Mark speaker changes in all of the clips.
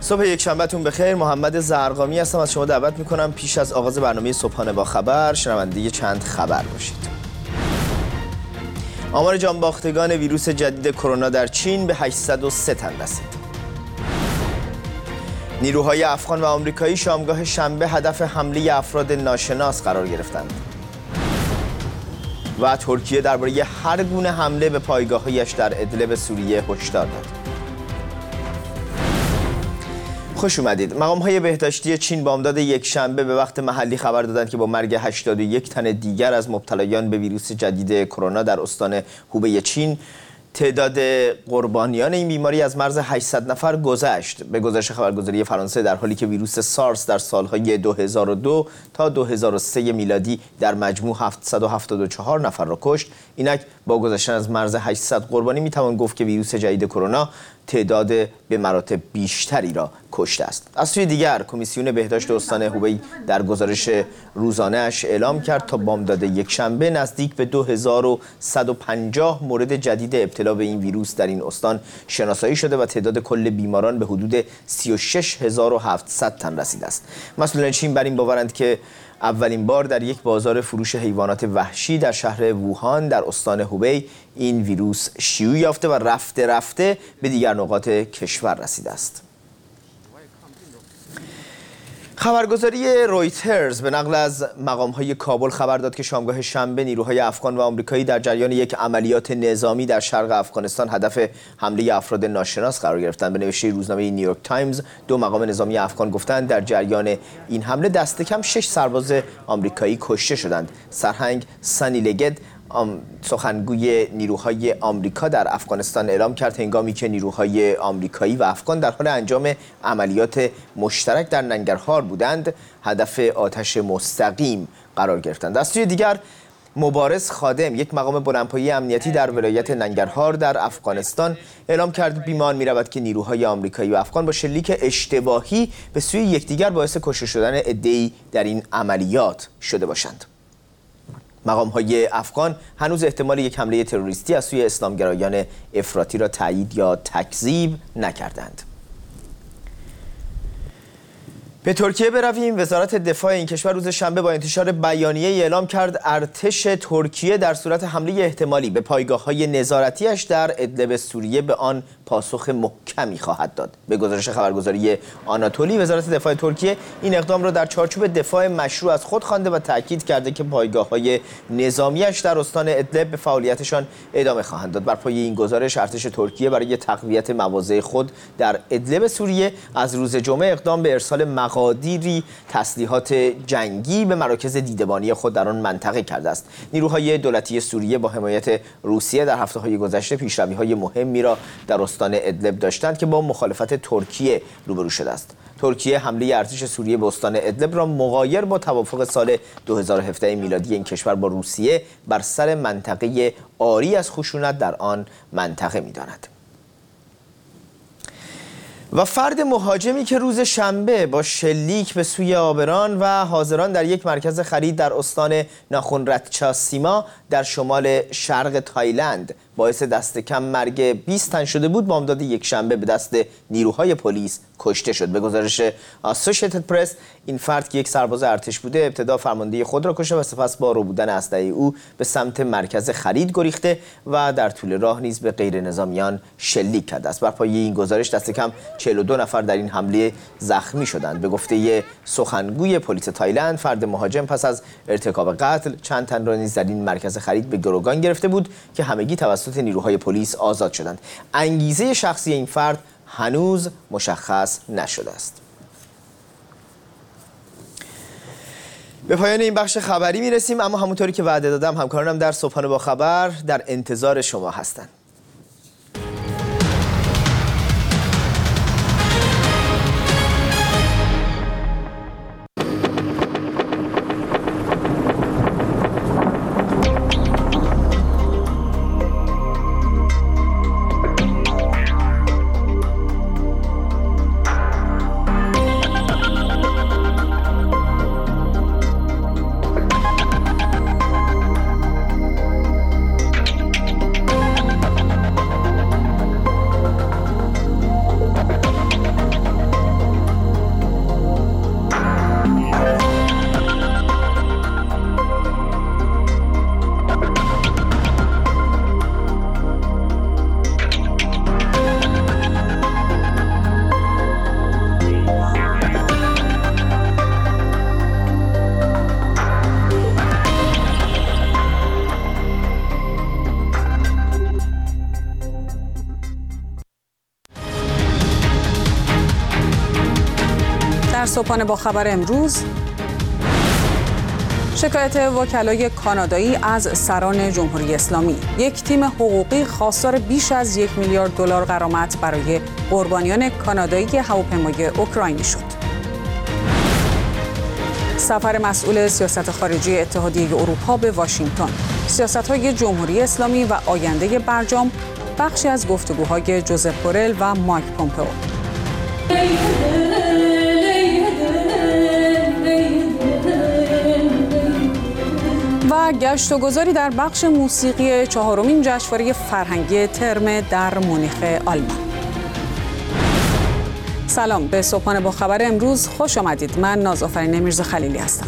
Speaker 1: صبح یک شنبهتون بخیر. محمد زرقامی هستم. از شما دعوت میکنم پیش از آغاز برنامه صبحانه با خبر شنونده چند خبر باشید. آمار جانباختگان ویروس جدید کرونا در چین به 803 تن رسید. نیروهای افغان و آمریکایی شامگاه شنبه هدف حمله افراد ناشناس قرار گرفتند. و ترکیه درباره هر گونه حمله به پایگاه‌هایش در ادلب سوریه هشدار داد. خوش اومدید. مقام‌های بهداشتی چین بامداد یک شنبه به وقت محلی خبر دادند که با مرگ 81 تن دیگر از مبتلایان به ویروس جدید کرونا در استان هوبی چین، تعداد قربانیان این بیماری از مرز 800 نفر گذشت. به گزارش خبرگزاری فرانسه، در حالی که ویروس سارس در سالهای 2002 تا 2003 میلادی در مجموع 774 نفر را کشت، اینک با گذشتن از مرز 800 قربانی میتوان گفت که ویروس جدید کرونا تعداد به مراتب بیشتری را کشته است. از سوی دیگر، کمیسیون بهداشت استان هوبی در گزارش روزانه‌اش اعلام کرد تا بامداد یک شنبه نزدیک به 2150 مورد جدید ابتلا به این ویروس در این استان شناسایی شده و تعداد کل بیماران به حدود 36700 تن رسیده است. مسئولان چین بر این باورند که اولین بار در یک بازار فروش حیوانات وحشی در شهر ووهان در استان هوبی این ویروس شیوع یافته و رفته رفته به دیگر نقاط کشور رسیده است. خبرگزاری رویترز به نقل از مقام‌های کابل خبر داد که شامگاه شنبه نیروهای افغان و آمریکایی در جریان یک عملیات نظامی در شرق افغانستان هدف حمله افراد ناشناس قرار گرفتند. به نوشته روزنامه نیویورک تایمز، دو مقام نظامی افغان گفتند در جریان این حمله دست کم 6 سرباز آمریکایی کشته شدند. سرهنگ سانی لگد، سخنگوی نیروهای آمریکا در افغانستان، اعلام کرد هنگامی که نیروهای آمریکایی و افغان در حال انجام عملیات مشترک در ننگرهار بودند، هدف آتش مستقیم قرار گرفتند. از سوی دیگر، مبارز خادم، یک مقام بلندپایه امنیتی در ولایت ننگرهار در افغانستان، اعلام کرد بیمان می‌رود که نیروهای آمریکایی و افغان با شلیک اشتباهی به سوی یکدیگر باعث کشته شدن عده‌ای در این عملیات شده باشند. مقام‌های افغان هنوز احتمال یک حمله تروریستی از سوی اسلامگرایان افراطی را تایید یا تکذیب نکردند. به ترکیه برویم. وزارت دفاع این کشور روز شنبه با انتشار بیانیه اعلام کرد ارتش ترکیه در صورت حمله احتمالی به پایگاه‌های نظارتی‌اش در ادلب سوریه به آن پاسخ محکمی خواهد داد. به گزارش خبرگزاری آناتولی، وزارت دفاع ترکیه این اقدام را در چارچوب دفاع مشروع از خود خوانده و تاکید کرده که پایگاه‌های نظامی‌اش در استان ادلب به فعالیتشان ادامه خواهند داد. بر پایه این گزارش، ارتش ترکیه برای تقویت مواضع خود در ادلب سوریه از روز جمعه اقدام به ارسال مقادیری تسلیحات جنگی به مراکز دیدبانی خود در آن منطقه کرده است. نیروهای دولتی سوریه با حمایت روسیه در هفته‌های گذشته پیشروی‌های مهمی را در استان ادلب داشتند که با مخالفت ترکیه روبرو شده است. ترکیه حمله ارتش سوریه به استان ادلب را مغایر با توافق سال 2017 میلادی این کشور با روسیه بر سر منطقه عاری از خشونت در آن منطقه می‌داند. و فرد مهاجمی که روز شنبه با شلیک به سوی آبران و حاضران در یک مرکز خرید در استان ناخن راتچاسیما در شمال شرق تایلند باعث دست کم مرگ 20 تن شده بود، بامداد یک شنبه به دست نیروهای پلیس کشته شد. به گزارش آسوشیتد پرس، این فرد که یک سرباز ارتش بوده، ابتدا فرمانده خود را کشته و سپس با ربودن اسلحه او به سمت مرکز خرید گریخته و در طول راه نیز به غیر نظامیان شلیک کرده است. بر پایه این گزارش دست کم 42 نفر در این حمله زخمی شدند. به گفته سخنگوی پلیس تایلند، فرد مهاجم پس از ارتکاب قتل چند تن را نیز در این مرکز خرید به گروگان گرفته بود که همگی توسط نیروهای پلیس آزاد شدند. انگیزه شخصی این فرد هنوز مشخص نشده است. به پایان این بخش خبری میرسیم، اما همونطوری که وعده دادم همکارانم در صبحانه با خبر در انتظار شما هستند.
Speaker 2: صبحانه با خبر امروز: شکایت وکلای کانادایی از سران جمهوری اسلامی. یک تیم حقوقی خواستار بیش از 1 میلیارد دلار غرامت برای قربانیان کانادایی هواپیمای اوکراینی شد. سفر مسئول سیاست خارجی اتحادیه اروپا به واشنگتن. سیاست‌های جمهوری اسلامی و آینده برجام بخشی از گفتگوهای جوزف بورل و مایک پومپئو. و گشت و گذاری در بخش موسیقی 4مین جشنواره فرهنگی ترم در مونیخ آلمان. سلام، به صبحانه با خبر امروز خوش آمدید. من نازآفرین میرزا خلیلی هستم.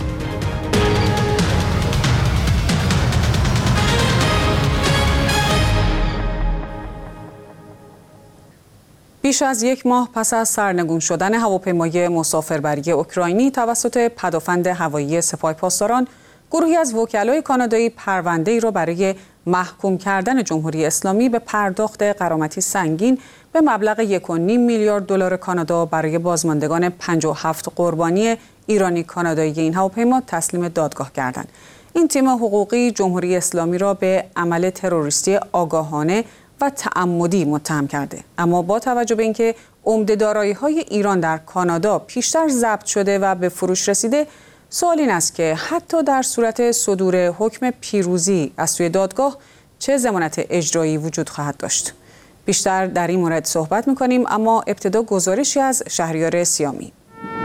Speaker 2: بیش از 1 ماه پس از سرنگون شدن هواپیمای مسافربری اوکراینی توسط پدافند هوایی سپاه پاسداران، گروهی از وکلای کانادایی پرونده‌ای را برای محکوم کردن جمهوری اسلامی به پرداخت غرامتی سنگین به مبلغ 1.5 میلیارد دلار کانادا برای بازماندگان 57 قربانی ایرانی کانادایی این هواپیما تسلیم دادگاه کردند. این تیم حقوقی جمهوری اسلامی را به عمل تروریستی آگاهانه و تعمدی متهم کرده، اما با توجه به اینکه عمده دارایی‌های ایران در کانادا پیشتر ضبط شده و به فروش رسیده، سوال این است که حتی در صورت صدور حکم پیروزی از سوی دادگاه چه ضمانت اجرایی وجود خواهد داشت؟ بیشتر در این مورد صحبت می‌کنیم، اما ابتدا گزارشی از شهریار سیامی.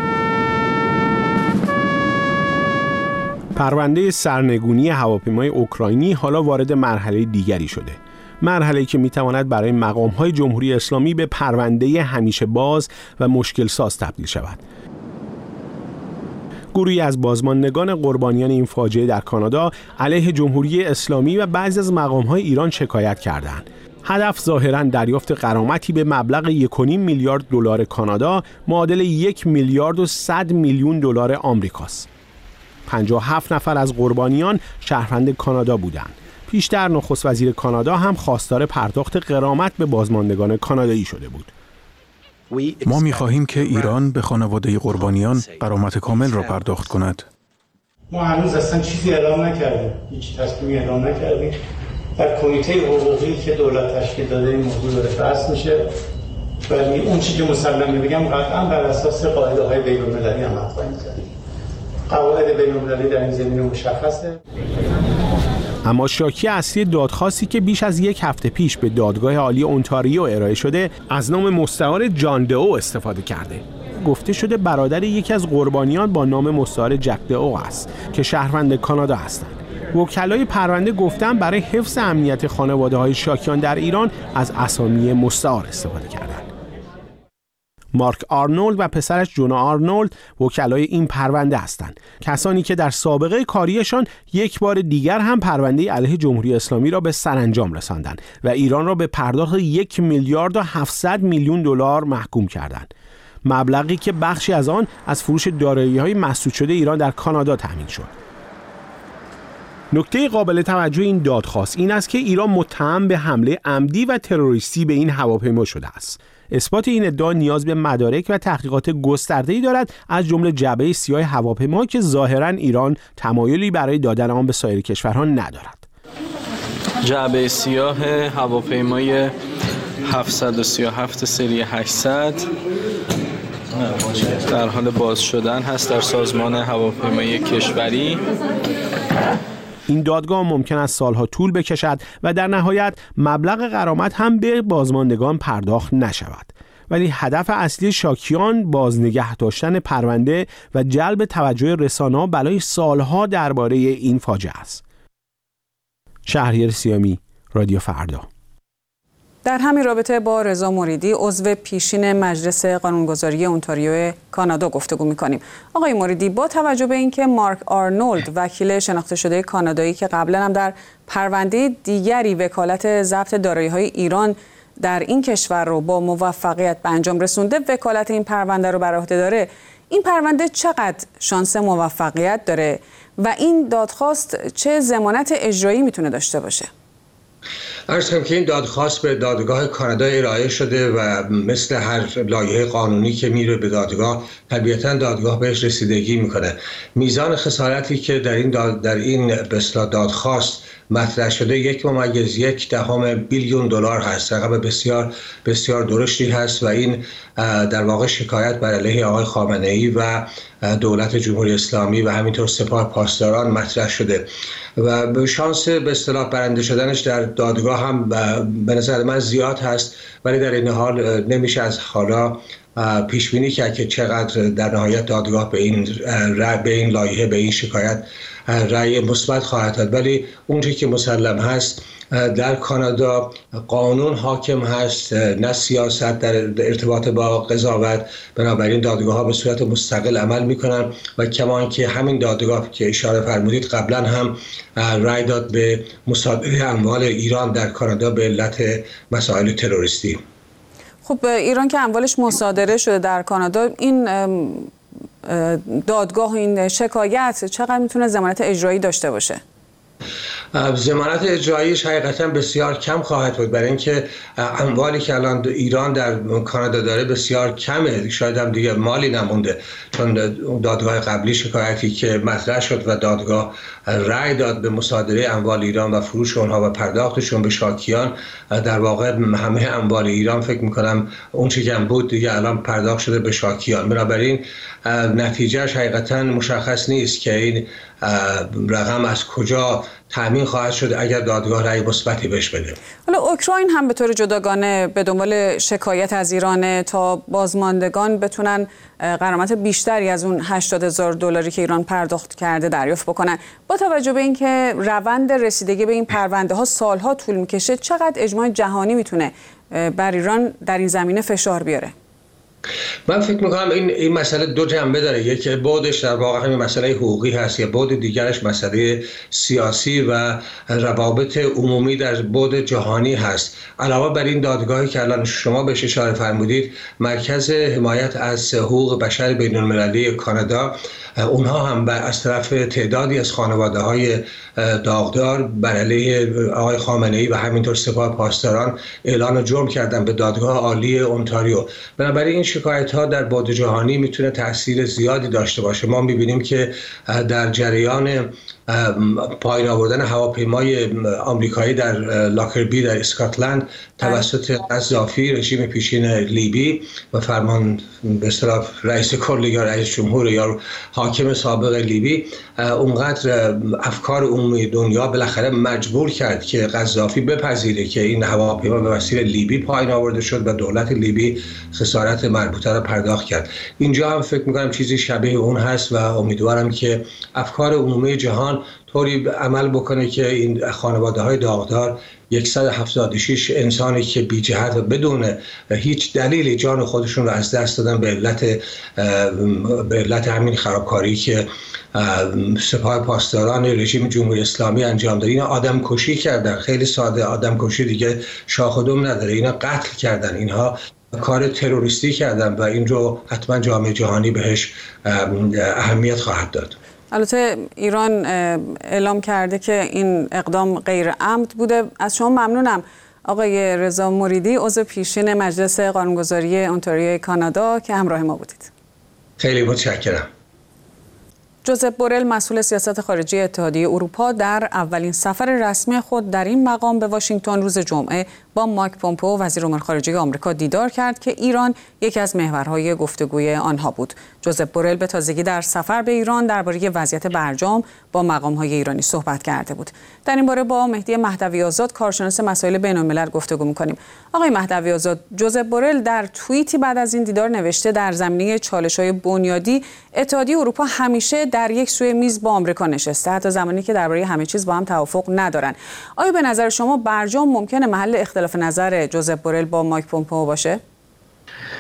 Speaker 3: پرونده سرنگونی هواپیمای اوکراینی حالا وارد مرحله دیگری شده. مرحله‌ای که می‌تواند برای مقام‌های جمهوری اسلامی به پرونده همیشه باز و مشکل ساز تبدیل شود. گروهی از بازماندگان قربانیان این فاجعه در کانادا علیه جمهوری اسلامی و بعضی از مقام‌های ایران شکایت کردند. هدف ظاهراً دریافت غرامتی به مبلغ 1.5 میلیارد دلار کانادا، معادل 1 میلیارد و 100 میلیون دلار آمریکاست. 57 نفر از قربانیان شهروند کانادا بودند. پیشتر نخست وزیر کانادا هم خواستار پرداخت غرامت به بازماندگان کانادایی شده بود.
Speaker 4: ما می‌خواهیم که ایران به خانواده قربانیان غرامت کامل را پرداخت کند.
Speaker 5: ما هنوز اصلا چیزی اعلام نکردیم، هیچ تصمیمی اعلام نکردیم. در کمیته حقوقی که دولت تشکیل داده این موضوع داره بحث میشه، ولی اون چیزی که مسلم میگم قطعا بر اساس قاعده‌های بین‌المللی عمل خواهیم کرد. قواعد بین‌المللی در این زمینه مشخصه.
Speaker 3: اما شاکی اصلی دادخواستی که بیش از 1 هفته پیش به دادگاه عالی اونتاریو ارائه شده از نام مستعار جان دئو استفاده کرده. گفته شده برادر یکی از قربانیان با نام مستعار جک دئو است که شهروند کانادا هستند. وکلای پرونده گفتن برای حفظ امنیت خانواده‌های شاکیان در ایران از اسامی مستعار استفاده کردند. مارک آرنولد و پسرش جونا آرنولد وکلای این پرونده هستند، کسانی که در سابقه کاریشان یک بار دیگر هم پرونده علیه جمهوری اسلامی را به سرانجام رساندند و ایران را به پرداخت 1 میلیارد و 700 میلیون دلار محکوم کردند. مبلغی که بخشی از آن از فروش دارایی‌های مسدود شده ایران در کانادا تامین شد. نکته قابل توجه این دادخواست این است که ایران متهم به حمله عمدی و تروریستی به این هواپیما شده است. اثبات این ادعا نیاز به مدارک و تحقیقات گسترده‌ای دارد، از جمله جعبه سیاه هواپیما که ظاهراً ایران تمایلی برای دادن آن به سایر کشورها ندارد.
Speaker 6: جعبه سیاه هواپیمای 737 سری 800 در حال باز شدن هست در سازمان هواپیمایی کشوری.
Speaker 3: این دادگاه ممکن است سالها طول بکشد و در نهایت مبلغ غرامت هم به بازماندگان پرداخت نشود. ولی هدف اصلی شاکیان بازنگه داشتن پرونده و جلب توجه رسانه‌ها برای سالها درباره این فاجعه است. شهریار سیامی، رادیو فردا.
Speaker 2: در همین رابطه با رضا موریدی، عضو پیشین مجلس قانونگذاری اونتاریو کانادا گفتگو می‌کنیم. آقای موریدی، با توجه به اینکه مارک آرنولد وکیل شناخته شده کانادایی که قبلا هم در پرونده دیگری وکالت ضبط دارایی‌های ایران در این کشور رو با موفقیت به انجام رسونده، وکالت این پرونده رو بر عهده داره، این پرونده چقدر شانس موفقیت داره و این دادخواست چه ضمانت اجرایی میتونه داشته باشه؟
Speaker 7: عرض کنم که این دادخواست به دادگاه کانادا ارائه شده و مثل هر لایحه قانونی که میره به دادگاه، طبیعتاً دادگاه بهش رسیدگی میکنه. میزان خسارتی که در این دادخواست مطرح شده 1.1 بیلیون دلار هست. رقم بسیار بسیار درشتی هست و این در واقع شکایت بر علیه آقای خامنه‌ای و دولت جمهوری اسلامی و همینطور سپاه پاسداران مطرح شده و شانس به اصطلاح برنده شدنش در دادگاه هم به نظر من زیاد هست، ولی در این حال نمیشه از حالا پیش بینی کرد که چقدر در نهایت دادگاه به این لایحه، به این شکایت رأی مثبت خواهد داد. ولی اونچه که مسلم هست در کانادا قانون حاکم هست، نه سیاست در ارتباط با قضاوت. بنابراین دادگاه‌ها به صورت مستقل عمل می‌کنن و کما که همین دادگاه که اشاره فرمودید قبلا هم رأی داد به مصادره اموال ایران در کانادا به علت مسائل تروریستی.
Speaker 2: خب ایران که اموالش مصادره شده در کانادا، این دادگاه، این شکایت چقدر میتونه ضمانت اجرایی داشته باشه؟
Speaker 7: ضمانت اجراییش حقیقتا بسیار کم خواهد بود، برای اینکه اموالی که الان ایران در کانادا داره بسیار کمه، شاید هم دیگه مالی نمونده، چون دادگاه قبلی شکایتی که مطرح شد و دادگاه رأی داد به مصادره اموال ایران و فروش اونها و پرداختشون به شاکیان، در واقع همه اموال ایران فکر میکنم اون چیزی که بود دیگه الان پرداخت شده به شاکیان. بنابراین نتیجهش حقیقتا مشخص نیست که این رقم از کجا تامین خواهد شد اگر دادگاه رأی مثبتی بهش بده.
Speaker 2: حالا اوکراین هم به طور جداگانه به دنبال شکایت از ایران تا بازماندگان بتونن غرامت بیشتری از اون $80,000 که ایران پرداخت کرده دریافت بکنن. با توجه به اینکه روند رسیدگی به این پرونده ها سالها طول میکشه، چقدر اجماع جهانی میتونه بر ایران در این زمینه فشار بیاره؟
Speaker 7: من فکر میکنم این مسئله دو جنبه داره. یکی بعدش در واقع همین مسئله حقوقی هست، یا بعد دیگرش مسئله سیاسی و روابط عمومی در بعد جهانی هست. علاوه بر این دادگاهی که الان شما بهش اشاره فرمودید، مرکز حمایت از حقوق بشر بین‌المللی کانادا، اونها هم از طرف تعدادی از خانواده‌های داغدار بر علیه آقای خامنه‌ای و همینطور سپاه پاسداران اعلان جرم کردن به دادگاه عالی اونتاریو. بنابراین این شکایت‌ها در بعد جهانی میتونه تاثیر زیادی داشته باشه. ما می‌بینیم که در جریان پایین آوردن هواپیمای آمریکایی در لاکربی در اسکاتلند توسط قذافی، رژیم پیشین لیبی و فرمان به اصطلاح رئیس کل یا رئیس جمهور یا حاکم سابق لیبی، اونقدر افکار عمومی دنیا بالاخره مجبور کرد که قذافی بپذیره که این هواپیما به وسیله لیبی پایین آورده شد و دولت لیبی خسارت مربوطه را پرداخت کرد. اینجا هم فکر می‌کنم چیزی شبیه اون هست و امیدوارم که افکار عمومی جهان طوری عمل بکنه که این خانواده‌های داغدار 176 انسانی که بی جهت و بدون هیچ دلیلی جان خودشون رو از دست دادن به علت همین خرابکاری که سپاه پاسداران رژیم جمهوری اسلامی انجام داد. اینا آدم کشی کردن، خیلی ساده، آدم کشی دیگه شاخ و دم نداره، اینا قتل کردن، اینها کار تروریستی کردن و این رو حتما جامعه جهانی بهش اهمیت خواهد داد.
Speaker 2: البته ایران اعلام کرده که این اقدام غیر عمد بوده. از شما ممنونم آقای رضا مریدی، عضو پیشین مجلس قانونگذاری اونتاریوی کانادا که همراه ما بودید.
Speaker 7: خیلی متشکرم.
Speaker 2: جوزپ بورل، مسئول سیاست خارجی اتحادیه اروپا، در اولین سفر رسمی خود در این مقام به واشنگتن روز جمعه با مایک پومپئو وزیر امور خارجه آمریکا دیدار کرد که ایران یکی از محورهای گفتگوی آنها بود. جوزپ بورل به تازگی در سفر به ایران درباره وضعیت برجام با مقام‌های ایرانی صحبت کرده بود. در این باره با مهدی مهدوی آزاد، کارشناس مسائل بین‌الملل گفتگو می‌کنیم. آقای مهدوی آزاد، جوزپ بورل در توییتی بعد از این دیدار نوشته در زمینه چالش‌های بنیادی اتحادیه اروپا همیشه در یک سوی میز با آمریکا نشسته، حتی زمانی که درباره همه چیز با هم توافق ندارن. آیا به نظر شما برجام ممکنه محل اختلاف نظر جوزپ بورل با مایک پومپئو باشه؟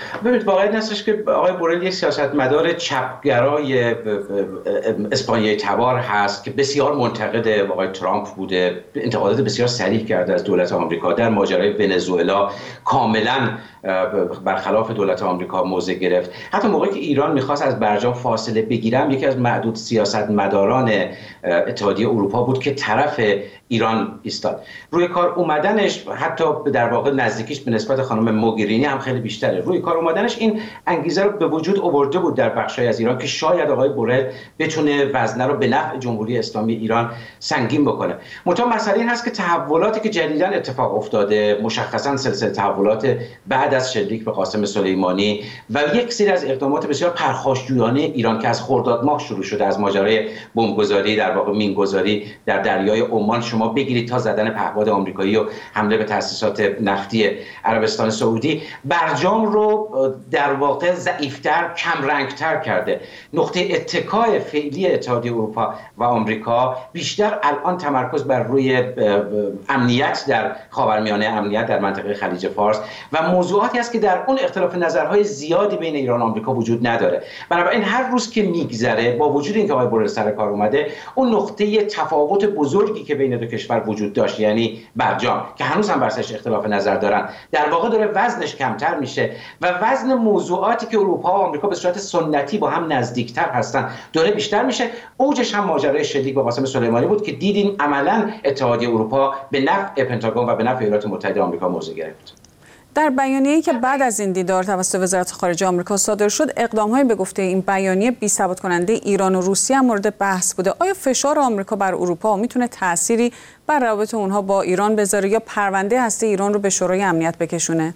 Speaker 8: ببینید واقعیت هستش که آقای بورل یک سیاستمدار چپگرای اسپانیایی تبار هست که بسیار منتقد آقای ترامپ بوده، انتقادات بسیار صریح کرده از دولت آمریکا. در ماجرای ونزوئلا کاملا برخلاف دولت آمریکا موضع گرفت. حتی موقعی که ایران میخواست از برجام فاصله بگیرم، یکی از معدود سیاستمداران اتحادیه اروپا بود که طرف ایران ایستاد. روی کار اومدنش، حتی در واقع نزدیکیش به نسبت خانم موگرینی هم خیلی بیشتره. روی کار اومدنش این انگیزه رو به وجود آورده بود در بخشای از ایران که شاید آقای بورل بتونه وزنه رو به نفع جمهوری اسلامی ایران سنگین بکنه. منتها مسئله این هست که تحولاتی که جدیداً اتفاق افتاده، مشخصاً سلسله تحولات بعد از شلیک به قاسم سلیمانی و یک سری از اقدامات بسیار پرخاشجویانه ایران که از خرداد ماه شروع شده، از ماجرای بمبگذاری در واقع مینگذاری در دریای عمان شما بگیرید تا زدن پهپاد آمریکایی و حمله به تأسیسات نفتی عربستان سعودی، برجام رو در واقع ضعیف‌تر، کم رنگ‌تر کرده. نقطه اتکای فعلی اتحادیه اروپا و آمریکا بیشتر الان تمرکز بر روی امنیت در خاورمیانه، امنیت در منطقه خلیج فارس و موضوعاتی است که در اون اختلاف نظرهای زیادی بین ایران و آمریکا وجود نداره. بنابراین هر روز که میگذره، با وجود اینکه آقای بورل سر کار اومده، اون نقطه تفاوت بزرگی که بین دو کشور وجود داشت، یعنی برجام که هنوز هم برسش اختلاف نظر دارن، در واقع داره وزنش کمتر میشه و وزن موضوعاتی که اروپا و آمریکا به صورت سنتی با هم نزدیکتر هستن داره بیشتر میشه. اوجش هم ماجرای شلیک به قاسم سلیمانی بود که دیدیم عملاً اتحادیه اروپا به نفع پنتاگون و به نفع ایالات متحده آمریکا موضع گرفت.
Speaker 2: در بیانیه‌ای که بعد از این دیدار توسط وزارت خارجه آمریکا صادر شد، اقدام‌های به گفته این بیانیه بی‌ثبات کننده ایران و روسیه هم مورد بحث بوده. آیا فشار آمریکا بر اروپا میتونه تأثیری بر روابط اونها با ایران بذاره یا پرونده هسته ایران رو به شورای امنیت بکشونه؟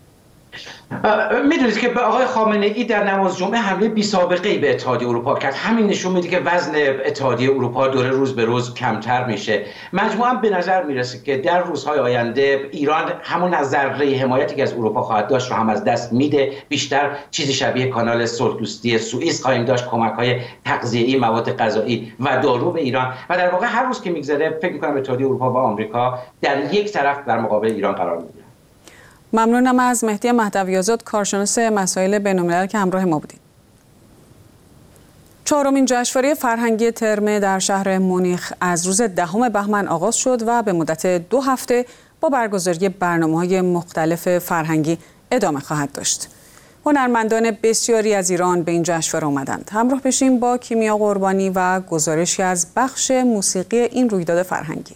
Speaker 8: میدونید که به آقای خامنه‌ای در نماز جمعه حمله بی سابقه‌ای به اتحادیه اروپا کرد. همین نشون میده که وزن اتحادیه اروپا داره روز به روز کمتر میشه. مجموعاً به نظر میرسه که در روزهای آینده ایران همون از ذره حمایتی که از اروپا خواهد داشت رو هم از دست میده. بیشتر چیزی شبیه کانال صلح‌دوستی سوئیس خواهیم داشت، کمک‌های تغذیه‌ای، مواد غذایی و دارو به ایران و در واقع هر روز که میگذره فکر می‌کنم اتحادیه اروپا و آمریکا در یک طرف در مقابل ایران قرار میگیرن.
Speaker 2: ممنونم از مهدی مهدوی‌آزاد، کارشناس مسائل بین‌الملل که همراه ما بودید. چهارمین جشنواره فرهنگی ترم در شهر مونیخ از روز 10 بهمن آغاز شد و به مدت 2 هفته با برگزاری برنامه‌های مختلف فرهنگی ادامه خواهد داشت. هنرمندان بسیاری از ایران به این جشنواره آمدند. همراه بشیم با کیمیا قربانی و گزارشی از بخش موسیقی این رویداد فرهنگی.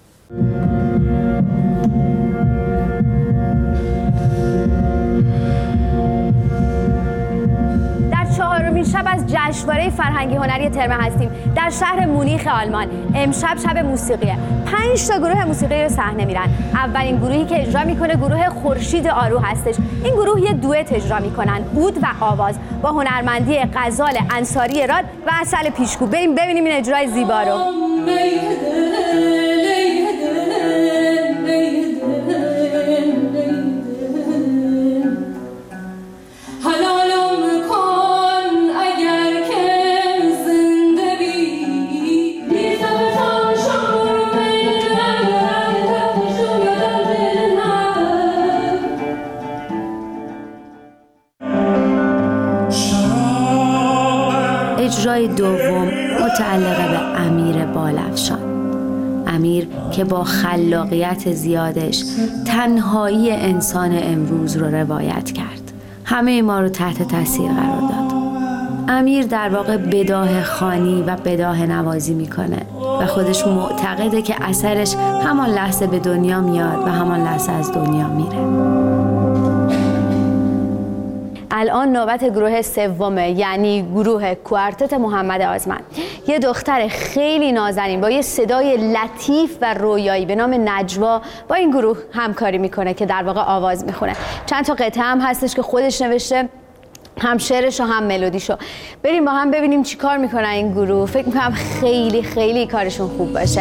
Speaker 9: چهارمین شب از جشنواره فرهنگی هنری ترم هستیم در شهر مونیخ آلمان. امشب شب موسیقیه. 5 تا گروه موسیقی رو صحنه میرن. اولین گروهی که اجرا میکنه گروه خورشید آرو هستش. این گروه یه دوئت اجرا میکنن، عود و آواز، با هنرمندی غزال انصاری راد و عسل پیشگو. بریم ببینیم این اجرای زیبا رو. اجرای دوم متعلق به امیر بالافشان. امیر که با خلاقیت زیادش تنهایی انسان امروز رو روایت کرد. همه ما رو تحت تاثیر قرار داد. امیر در واقع بداهه خوانی و بداهه نوازی میکنه و خودش معتقده که اثرش همان لحظه به دنیا میاد و همان لحظه از دنیا میره. الان نوبت گروه سومه، یعنی گروه کوارتت محمد آزمند. یه دختر خیلی نازنین با یه صدای لطیف و رویایی به نام نجوا با این گروه همکاری میکنه که در واقع آواز میخونه. چند تا قطعه هم هستش که خودش نوشته، هم شعرش و هم ملودیشو. بریم با هم ببینیم چی کار میکنن این گروه. فکر میکنم خیلی خیلی کارشون خوب باشه.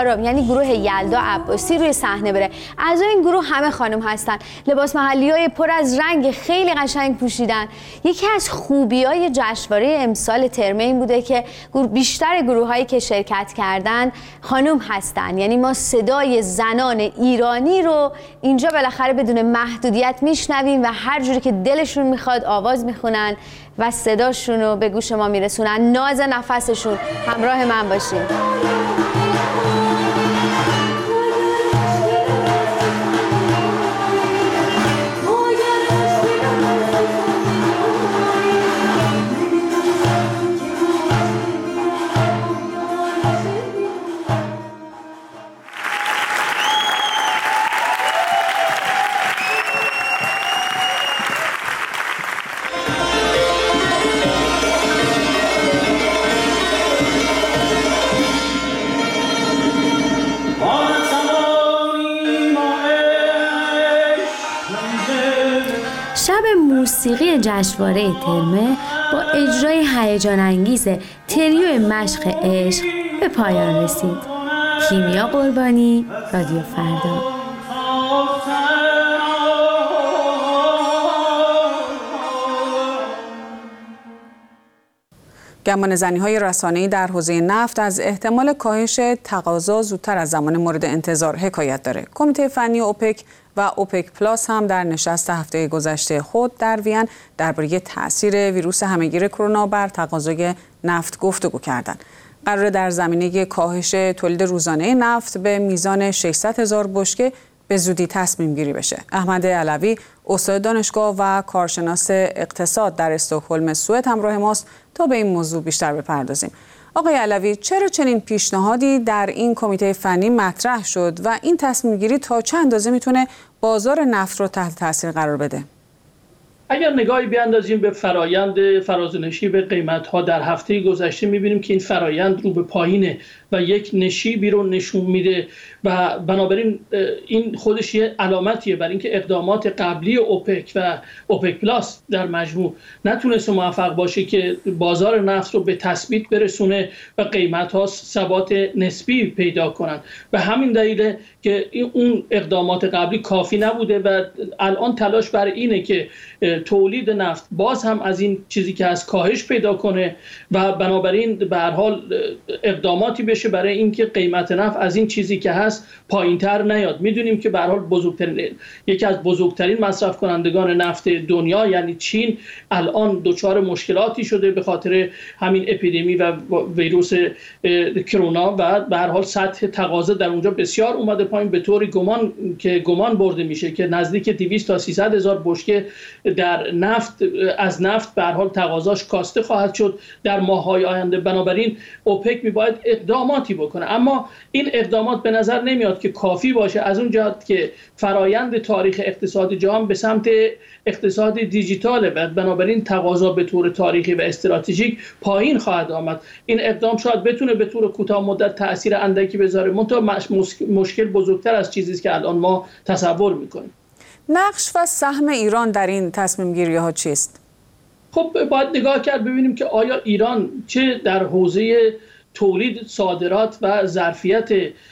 Speaker 10: آرام، یعنی گروه یلدا عباسی روی صحنه بره. اعضای این گروه همه خانم هستن، لباس محلی‌های پر از رنگ خیلی قشنگ پوشیدن. یکی از خوبی‌های جشنواره امسال ترمه این بوده که بیشتر گروه‌هایی که شرکت کردن خانم هستن، یعنی ما صدای زنان ایرانی رو اینجا بالاخره بدون محدودیت میشنویم و هر جوری که دلشون میخواد آواز میخونن و صداشون رو به گوش ما میرسونن. ناز نفسشون. همراه من باشین.
Speaker 9: موسیقی جشنواره ترمه با اجرای هیجان انگیز تریو مشق عشق به پایان رسید. کیمیا قربانی، رادیو فردا.
Speaker 2: گمانه‌زنی‌های رسانه‌ای در حوزه نفت از احتمال کاهش تقاضا زودتر از زمان مورد انتظار حکایت داره. کمیته فنی اوپک و اوپک پلاس هم در نشست هفته گذشته خود در وین درباره تأثیر ویروس همه‌گیر کرونا بر تقاضای نفت گفتگو کردند. قرار در زمینه کاهش تولید روزانه نفت به میزان 600,000 بشکه به زودی تصمیم گیری بشه. احمد علوی، استاد دانشگاه و کارشناس اقتصاد در استکهلم سوئد همراه ماست تا به این موضوع بیشتر بپردازیم. آقای علوی، چرا چنین پیشنهادی در این کمیته فنی مطرح شد و این تصمیم گیری تا چه اندازه میتونه بازار نفت رو تحت تاثیر قرار بده؟
Speaker 11: اگر نگاهی بیاندازیم به فرایند فرازنشیب قیمت‌ها در هفته گذشته می‌بینیم که این فرایند رو به پایینه و یک نشیبی رو نشون میده و بنابراین این خودش یه علامتیه بر اینکه اقدامات قبلی اوپک و اوپک پلاس در مجموع نتونسته موفق باشه که بازار نفت رو به تثبیت برسونه و قیمت‌ها ثبات نسبی پیدا کنن. و همین دلیله که اون اقدامات قبلی کافی نبوده و الان تلاش بر اینه که تولید نفت باز هم از این چیزی که از کاهش پیدا کنه و بنابراین به هر حال اقداماتی بشه برای اینکه قیمت نفت از این چیزی که هست پایینتر نیاد. میدونیم که به هر حال یکی از بزرگترین مصرف کنندگان نفت دنیا یعنی چین الان دچار مشکلاتی شده به خاطر همین اپیدمی و ویروس کرونا و به هر حال سطح تقاضا در اونجا بسیار اومده پایین، به طوری گمان برده میشه که نزدیک 200 تا 300 هزار بشکه در از نفت به هر حال تقاضاش کاسته خواهد شد در ماه‌های آینده. بنابراین اوپک میباید اقداماتی بکنه، اما این اقدامات به نظر نمیاد که کافی باشه، از اون جهت که فرایند تاریخ اقتصاد جهان به سمت اقتصاد دیجیتاله و بنابراین تقاضا به طور تاریخی و استراتژیک پایین خواهد آمد. این اقدام شاید بتونه به طور کوتاه مدت تاثیر اندکی بذاره، منتها مشکل بزرگتر از چیزی است که الان ما تصور میکنیم.
Speaker 2: نقش و سهم ایران در این تصمیم گیری ها چیست؟
Speaker 11: خب باید نگاه کرد ببینیم که آیا ایران چه در حوزه تولید، صادرات و ظرفیت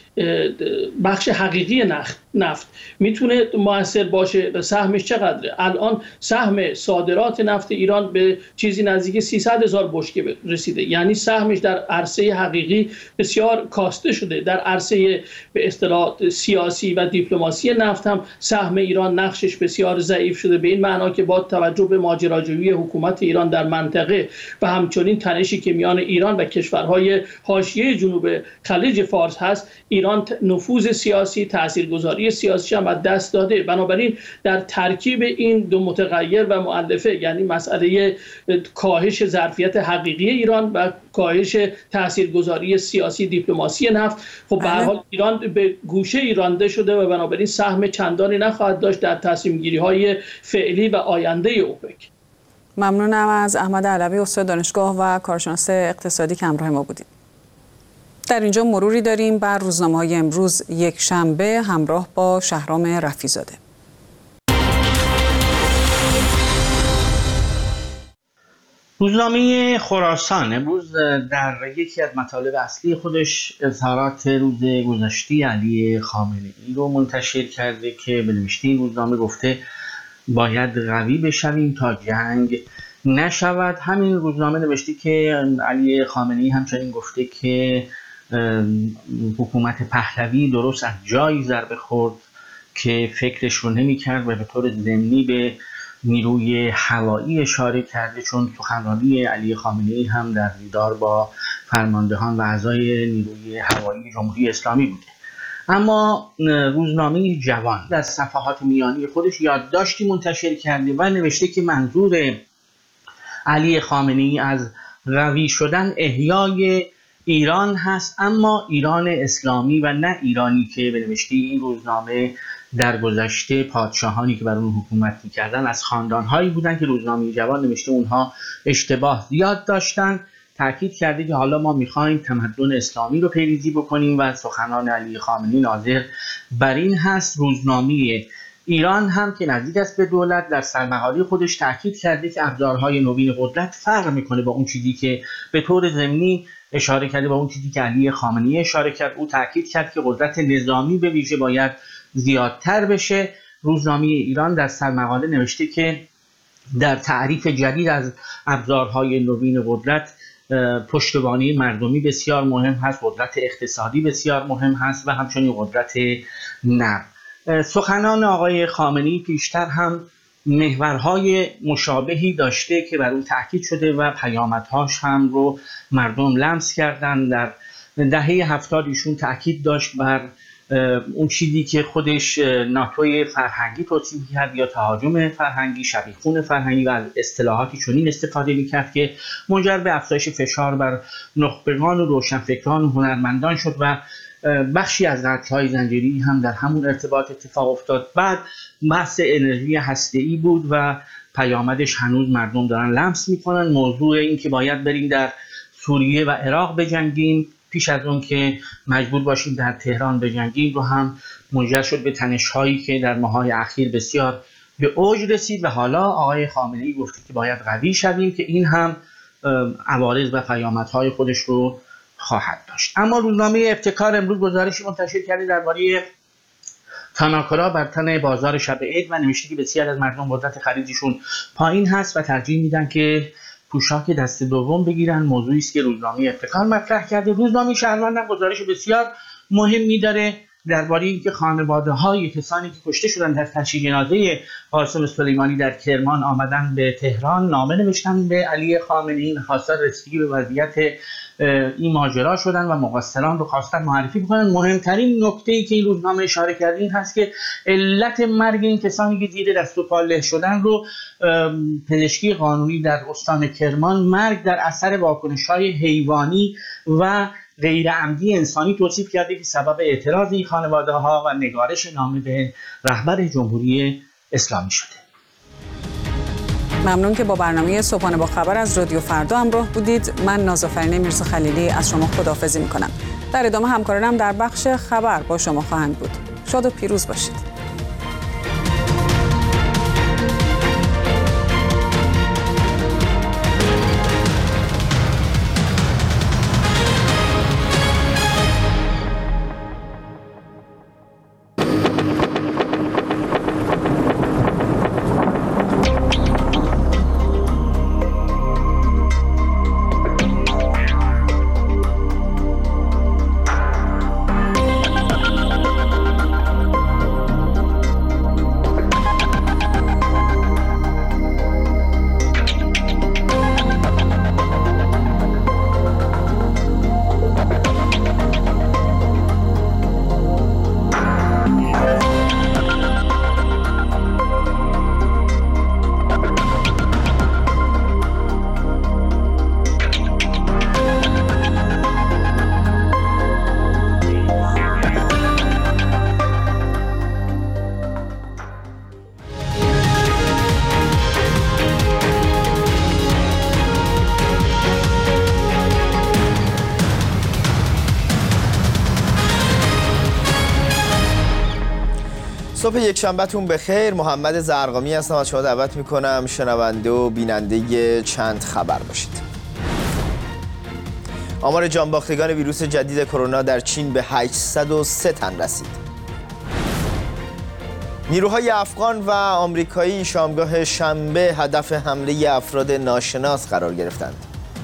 Speaker 11: بخش حقیقی نفت میتونه موثر باشه و سهمش چقدره. الان سهم صادرات نفت ایران به چیزی نزدیک 300 هزار بشکه رسیده، یعنی سهمش در عرصه حقیقی بسیار کاسته شده. در عرصه به اصطلاح سیاسی و دیپلماسی نفت هم سهم ایران نقشش بسیار ضعیف شده، به این معنا که با توجه به ماجراجویی حکومت ایران در منطقه و همچنین تنشی که میان ایران و کشورهای حاشیه جنوب خلیج فارس هست، ایران نفوذ سیاسی، تاثیرگذاری سیاسی هم از دست داده. بنابراین در ترکیب این دو متغیر و مؤلفه، یعنی مسئله کاهش ظرفیت حقیقی ایران و کاهش تاثیرگذاری سیاسی دیپلماسی نفت، خب به هر حال ایران به گوشه رانده شده و بنابراین سهم چندانی نخواهد داشت در تصمیم گیری های فعلی و آینده اوپک.
Speaker 2: ممنونم از احمد علوی، استاد دانشگاه و کارشناس اقتصادی که همراه ما بودید. در اینجا مروری داریم بر روزنامه‌های امروز یک شنبه همراه با شهرام رفیع‌زاده.
Speaker 12: روزنامه خراسان امروز در یکی از مطالب اصلی خودش اظهارات روز گذشته علی خامنه‌ای رو منتشر کرده که به نوشته این روزنامه گفته باید قوی بشویم تا جنگ نشود. همین روزنامه نوشته که علی خامنه‌ای همچنین گفته که حکومت پهلوی درست از جایی ضربه خورد که فکرش رو نمی کرد و به طور ضمنی به نیروی هوایی اشاره کرده، چون سخنرانی علی خامنه‌ای هم در دیدار با فرماندهان و اعضای نیروی هوایی جمهوری اسلامی بوده. اما روزنامه جوان در صفحات میانی خودش یادداشتی منتشر کرده و نوشته که منظور علی خامنه‌ای از قوی شدن احیای ایران هست، اما ایران اسلامی و نه ایرانی که به نوشته این روزنامه در گذشته پادشاهانی که بر اون حکومت می‌کردن از خاندان‌هایی بودن که روزنامه جوان نوشته اونها اشتباه زیاد داشتن. تاکید کرده که حالا ما می‌خوایم تمدن اسلامی رو پیریزی بکنیم و سخنان علی خامنه‌ای ناظر بر این هست. روزنامه ایران هم که نزدیک است به دولت در سرمقاله خودش تاکید کرده که ابزارهای نوین قدرت فرق می‌کنه با اون چیزی که به طور ضمنی اشاره کرده، با اون چیزی که علی خامنه‌ای اشاره کرد. او تاکید کرد که قدرت نظامی به ویژه باید زیادتر بشه. روزنامه ایران در سرمقاله نوشته که در تعریف جدید از ابزارهای نوین قدرت پشتوانه مردمی بسیار مهم هست، قدرت اقتصادی بسیار مهم هست و همچنین قدرت نرم. سخنان آقای خامنه‌ای پیشتر هم محورهای مشابهی داشته که بر اون تاکید شده و پیامدهاش هم رو مردم لمس کردن. در دهه 70 ایشون تاکید داشت بر اون چیزی که خودش ناتوی فرهنگی توصیف کرد یا تهاجم فرهنگی، شبیخون فرهنگی، و از اصطلاحاتی چنین استفاده می‌کرد که منجر به افزایش فشار بر نخبگان و روشنفکران و هنرمندان شد و بخشی از قتل‌های زنجیری هم در همون ارتباط اتفاق افتاد. بعد بحث انرژی هسته‌ای بود و پیامدش هنوز مردم دارن لمس میکنن. موضوع این که باید بریم در سوریه و عراق بجنگیم پیش از اون که مجبور باشیم در تهران بجنگیم رو هم منجر شد به تنش‌هایی که در ماه‌های اخیر بسیار به اوج رسید و حالا آقای خامنه‌ای گفته که باید قوی شویم که این هم عوارض و پیامدهای خودش رو خواهد داشت. اما روزنامه ابتکار امروز گزارشی منتشر کرده درباره تناکرا بر تن بازار شب عید و نوشته که بسیار از مردم قدرت خریدشون پایین هست و ترجیح میدن که پوشاک دست دوم بگیرن. موضوعی است که روزنامه ابتکار مطرح کرده. روزنامه شهروند هم گزارش بسیار مهمی داره درباره اینکه خانواده‌های کسانی که کشته شدن در تشییع جنازه قاسم سلیمانی در کرمان آمدن به تهران، نامه نوشتن به علی خامنه‌ای، خواستن رسیدگی به وضعیت این ماجرا شدن و مقصران رو خواستن معرفی بکنن. مهمترین نکته‌ای که این روزنامه اشاره کرده این هست که علت مرگ این کسانی که زیر دست و پا له شدن رو پزشکی قانونی در استان کرمان مرگ در اثر واکنش‌های حیوانی و غیر عمدی انسانی توصیف کرده که سبب اعتراض این خانواده‌ها و نگارش نامه به رهبر جمهوری اسلامی شده.
Speaker 2: ممنون که با برنامه صبحانه با خبر از رادیو فردا همراه بودید. من نازافرین میرزا خلیلی از شما خداحافظی میکنم. در ادامه همکارانم در بخش خبر با شما خواهند بود. شاد و پیروز باشید.
Speaker 1: صبح یکشنبهتون بخیر. محمد زرقامی هستم. از شما دعوت میکنم شنونده و بیننده چند خبر باشید. آمار جانباختگان ویروس جدید کرونا در چین به 803 تن رسید. نیروهای افغان و آمریکایی شامگاه شنبه هدف حمله افراد ناشناس قرار گرفتند.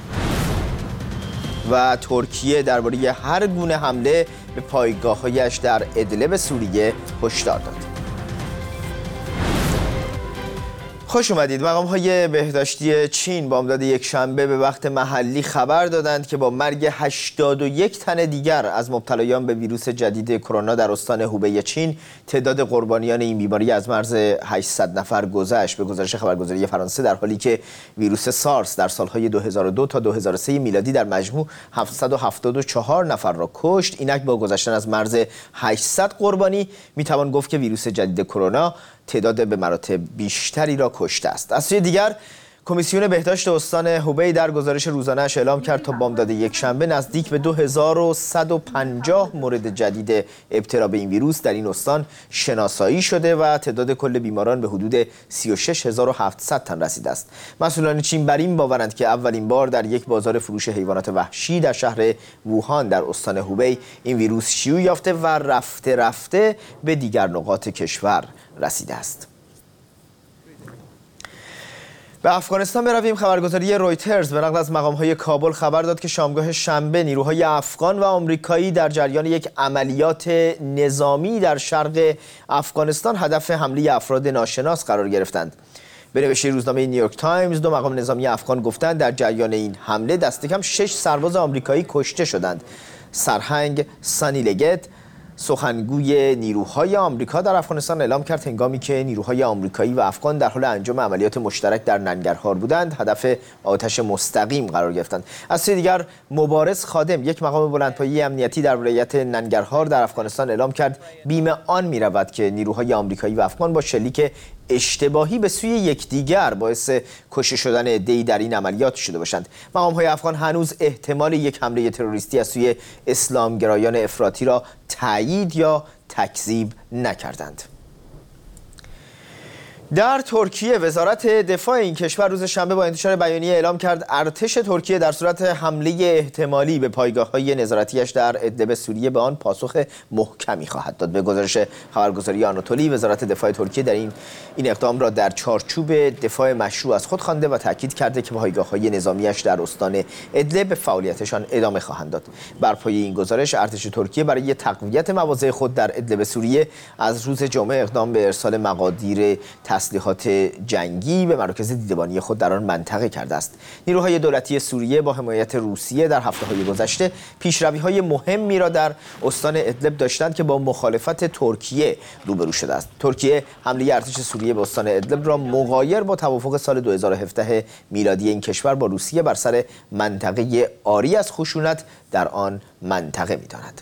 Speaker 1: و ترکیه درباره هر گونه حمله به پایگاه‌هایش در ادلب سوریه هشدار داد. خوش اومدید. مقام‌های بهداشتی چین بامداد یکشنبه به وقت محلی خبر دادند که با مرگ 81 تن دیگر از مبتلایان به ویروس جدید کرونا در استان هوبی چین، تعداد قربانیان این بیماری از مرز 800 نفر گذشت. به گزارش خبرگزاری فرانسه، در حالی که ویروس سارس در سالهای 2002 تا 2003 میلادی در مجموع 774 نفر را کشت، اینک با گذشتن از مرز 800 قربانی میتوان گفت که ویروس جدید کرونا تعداد به مراتب بیشتری را کشته است. از سوی دیگر، کمیسیون بهداشت استان هوبی در گزارش روزانه‌اش اعلام کرد تا بامداد یکشنبه نزدیک به 2150 مورد جدید ابتلا به این ویروس در این استان شناسایی شده و تعداد کل بیماران به حدود 36700 تن رسیده است. مسئولان چین بر این باورند که اولین بار در یک بازار فروش حیوانات وحشی در شهر ووهان در استان هوبی این ویروس شیوع یافته و رفته رفته به دیگر نقاط کشور رسیده است. به افغانستان برویم. خبرگزاری رویترز به نقل از مقام‌های کابل خبر داد که شامگاه شنبه نیروهای افغان و آمریکایی در جریان یک عملیات نظامی در شرق افغانستان هدف حمله افراد ناشناس قرار گرفتند. به نوشته روزنامه نیویورک تایمز، دو مقام نظامی افغان گفتند در جریان این حمله دست کم 6 سرباز آمریکایی کشته شدند. سرهنگ سانی لگت، سخنگوی نیروهای آمریکا در افغانستان، اعلام کرد هنگامی که نیروهای آمریکایی و افغان در حال انجام عملیات مشترک در ننگرهار بودند، هدف آتش مستقیم قرار گرفتند. از سوی دیگر، مبارز خادم، یک مقام بلندپایه امنیتی در ولایت ننگرهار در افغانستان، اعلام کرد بیم آن می‌رود که نیروهای آمریکایی و افغان با شلیک اشتباهی به سوی یکدیگر باعث کشته شدن عده‌ای در این عملیات شده باشند. مقام‌های افغان هنوز احتمال یک حمله تروریستی از سوی اسلامگرایان افراطی را تایید یا تکذیب نکردند. در ترکیه، وزارت دفاع این کشور روز شنبه با انتشار بیانیه اعلام کرد ارتش ترکیه در صورت حمله احتمالی به پایگاه‌های نظارتیش در ادلب سوریه به آن پاسخ محکمی خواهد داد. به گزارش خبرگزاری آناتولی، وزارت دفاع ترکیه در این اقدام را در چارچوب دفاع مشروع از خود خوانده و تاکید کرده که پایگاه‌های نظامیش در استان ادلب به فعالیتشان ادامه خواهند داد. بر پایه این گزارش، ارتش ترکیه برای تقویت مواضع خود در ادلب سوریه از روز جمعه اقدام به ارسال مقادیر تسلیحات جنگی به مراکز دیدبانی خود در آن منطقه کرده است. نیروهای دولتی سوریه با حمایت روسیه در هفته‌های گذشته پیشروی‌های مهمی را در استان ادلب داشتند که با مخالفت ترکیه روبرو شده است. ترکیه حمله ارتش سوریه به استان ادلب را مغایر با توافق سال 2017 میلادی این کشور با روسیه بر سر منطقه عاری از خشونت در آن منطقه می‌داند.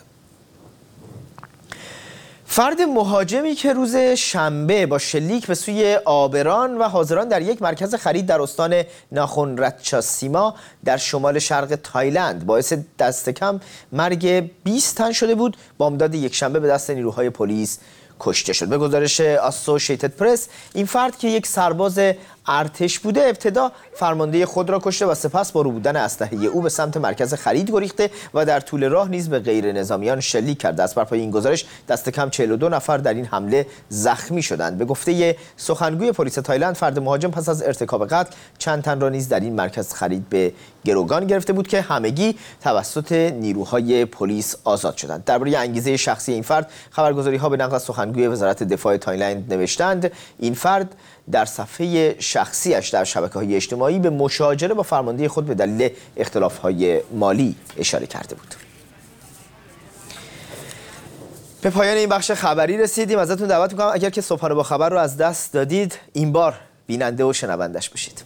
Speaker 1: فرد مهاجمی که روز شنبه با شلیک به سوی آبران و حاضران در یک مرکز خرید در استان ناخن راتچاسیما در شمال شرق تایلند باعث دست کم مرگ 20 تن شده بود، بامداد یکشنبه به دست نیروهای پلیس کشته شد. به گزارش اسوسییتد پرس، این فرد که یک سرباز ارتش بوده، ابتدا فرمانده خود را کشته و سپس با رو بودن اسلحه او به سمت مرکز خرید گریخته و در طول راه نیز به غیر نظامیان شلیک کرده است. بر پایه این گزارش دست کم 42 نفر در این حمله زخمی شدند. به گفته سخنگوی پلیس تایلند، فرد مهاجم پس از ارتکاب قتل چند تن را نیز در این مرکز خرید به گروگان گرفته بود که همگی توسط نیروهای پلیس آزاد شدند. درباره انگیزه شخصی این فرد، خبرگزاری‌ها به نقل از سخنگوی وزارت دفاع تایلند نوشتند این فرد در صفحه شخصیش در شبکه‌های اجتماعی به مشاجره با فرمانده خود به دلیل اختلاف‌های مالی اشاره کرده بود. به پایان این بخش خبری رسیدیم. ازتون دعوت می‌کنم اگر که صبحانه با خبر رو از دست دادید، این بار بیننده و شنوندش بشید.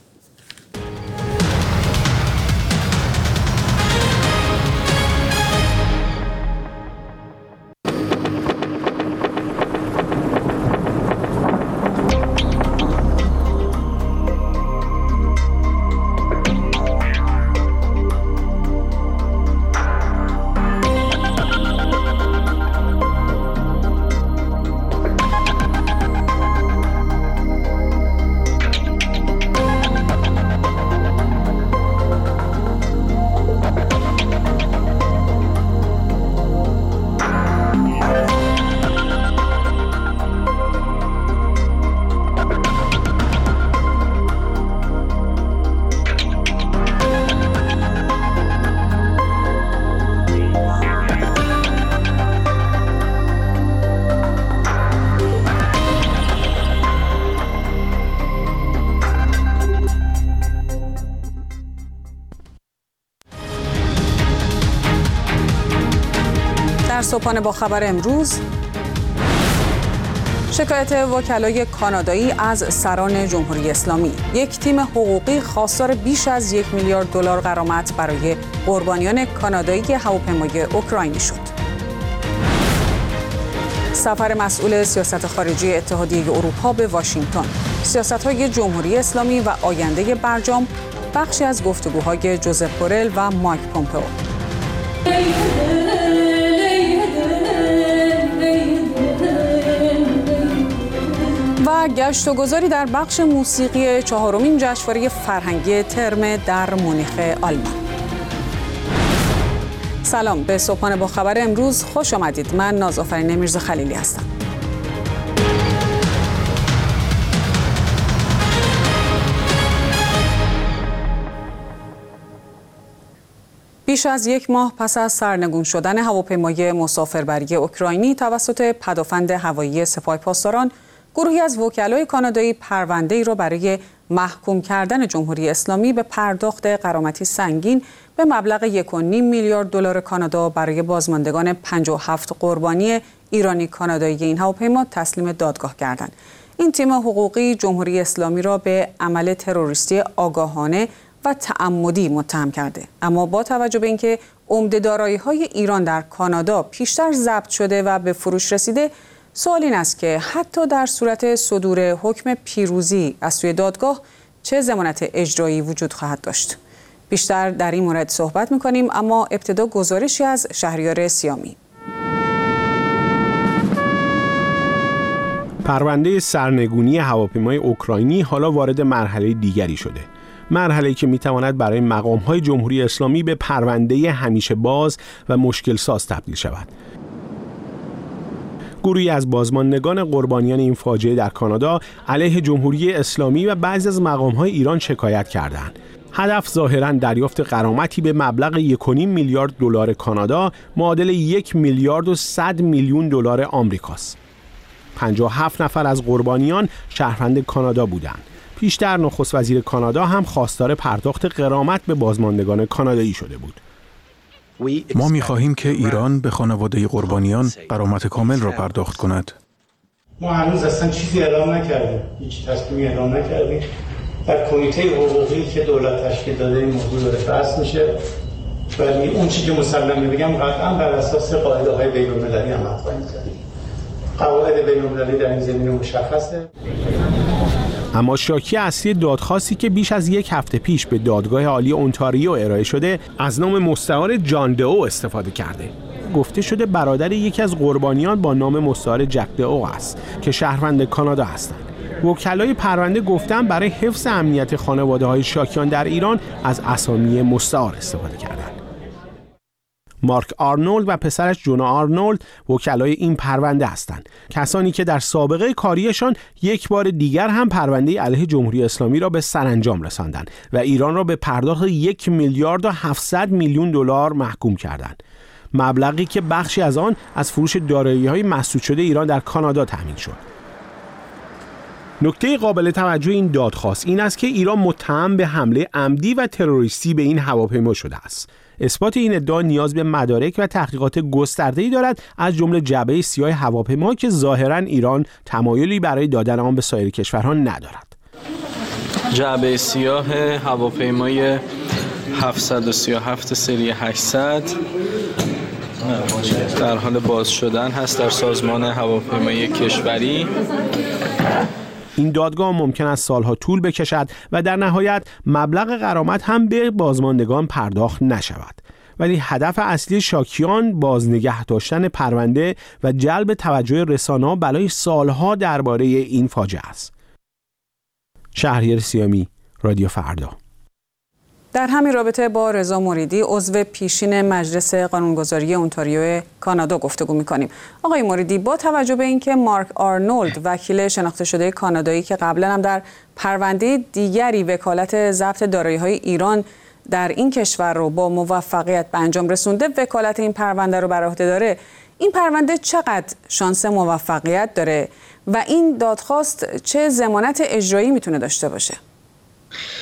Speaker 2: صبحانه با خبر امروز، شکایت وکلای کانادایی از سران جمهوری اسلامی. یک تیم حقوقی خواستار بیش از 1 میلیارد دلار غرامت برای قربانیان کانادایی هواپیمای اوکراینی شد. سفر مسئول سیاست خارجی اتحادیه اروپا به واشنگتن. سیاست‌های جمهوری اسلامی و آینده برجام بخشی از گفتگوهای جوزف بورل و مایک پومپئو. و گشت و گذاری در بخش موسیقی چهارمین جشنواره فرهنگی ترم در مونیخ آلمان. سلام، به صبحانه با خبر امروز خوش آمدید. من نازآفرین میرزا خلیلی هستم. بیش از یک ماه پس از سرنگون شدن هواپیمای مسافربری اوکراینی توسط پدافند هوایی سپاه پاسداران، گروهی از وکلای کانادایی پرونده‌ای را برای محکوم کردن جمهوری اسلامی به پرداخت غرامتی سنگین به مبلغ 1.5 میلیارد دلار کانادا برای بازماندگان 57 قربانی ایرانی کانادایی این هواپیما تسلیم دادگاه کردند. این تیم حقوقی جمهوری اسلامی را به عمل تروریستی آگاهانه و تعمدی متهم کرده، اما با توجه به اینکه عمده دارایی‌های ایران در کانادا پیشتر ضبط شده و به فروش رسیده، سوال این است که حتی در صورت صدور حکم پیروزی از سوی دادگاه چه ضمانت اجرایی وجود خواهد داشت؟ بیشتر در این مورد صحبت می‌کنیم، اما ابتدا گزارشی از شهریار سیامی.
Speaker 3: پرونده سرنگونی هواپیمای اوکراینی حالا وارد مرحله دیگری شده. مرحله‌ای که می‌تواند برای مقام‌های جمهوری اسلامی به پرونده همیشه باز و مشکل ساز تبدیل شود. گروهی از بازماندگان قربانیان این فاجعه در کانادا علیه جمهوری اسلامی و بعضی از مقام‌های ایران شکایت کردند. هدف ظاهراً دریافت غرامتی به مبلغ 1.5 میلیارد دلار کانادا، معادل 1 میلیارد و 100 میلیون دلار آمریکاست. 57 نفر از قربانیان شهروند کانادا بودند. پیشتر نخست وزیر کانادا هم خواستار پرداخت غرامت به بازماندگان کانادایی شده بود.
Speaker 4: ما می‌خواهیم که ایران به خانواده قربانیان غرامت کامل را پرداخت کند.
Speaker 5: ما هنوز اصلا چیزی اعلام نکردیم، هیچ تصمیمی اعلام نکردیم. در کمیته حقوقی که دولت تشکیل داده این موضوع داره بحث میشه، ولی اون چیزی که مسلم میگم قطعا بر اساس قاعده‌های بین‌المللی عمل خواهیم کرد. قواعد بین‌المللی در این زمینه مشخصه.
Speaker 3: اما شاکی اصلی دادخواستی که بیش از یک هفته پیش به دادگاه عالی اونتاریو ارائه شده از نام مستعار جان دو استفاده کرده. گفته شده برادر یکی از قربانیان با نام مستعار جک دو است که شهروند کانادا هستند. وکلای پرونده گفتن برای حفظ امنیت خانواده‌های شاکیان در ایران از اسامی مستعار استفاده کردند. مارک آرنولد و پسرش جونا آرنولد وکلای این پرونده هستند، کسانی که در سابقه کاریشان یک بار دیگر هم پرونده علیه جمهوری اسلامی را به سرانجام رساندند و ایران را به پرداخت 1 میلیارد و 700 میلیون دلار محکوم کردند، مبلغی که بخشی از آن از فروش دارایی‌های مسدود شده ایران در کانادا تامین شد. نکته قابل توجه این دادخواست این است که ایران متهم به حمله عمدی و تروریستی به این هواپیما شده است. اثبات این ادعا نیاز به مدارک و تحقیقات گسترده‌ای دارد، از جمله جعبه سیاه هواپیما که ظاهراً ایران تمایلی برای دادن آن به سایر کشورها ندارد.
Speaker 6: جعبه سیاه هواپیمای 737 سری 800 در حال باز شدن هست در سازمان هواپیمایی کشوری.
Speaker 3: این دادگاه ممکن است سالها طول بکشد و در نهایت مبلغ غرامت هم به بازماندگان پرداخت نشود. ولی هدف اصلی شاکیان بازنگه داشتن پرونده و جلب توجه رسانه‌ها برای سالها درباره این فاجعه است. شهریار سیامی، رادیو فردا.
Speaker 2: در همین رابطه با رضا مریدی عضو پیشین مجلس قانونگذاری اونتاریو کانادا گفتگو می‌کنیم. آقای مریدی، با توجه به اینکه مارک آرنولد وکیل شناخته شده کانادایی که قبلا هم در پرونده دیگری وکالت ضبط دارایی‌های ایران در این کشور رو با موفقیت به انجام رسونده، وکالت این پرونده رو بر عهده داره، این پرونده چقدر شانس موفقیت داره و این دادخواست چه ضمانت اجرایی میتونه داشته باشه؟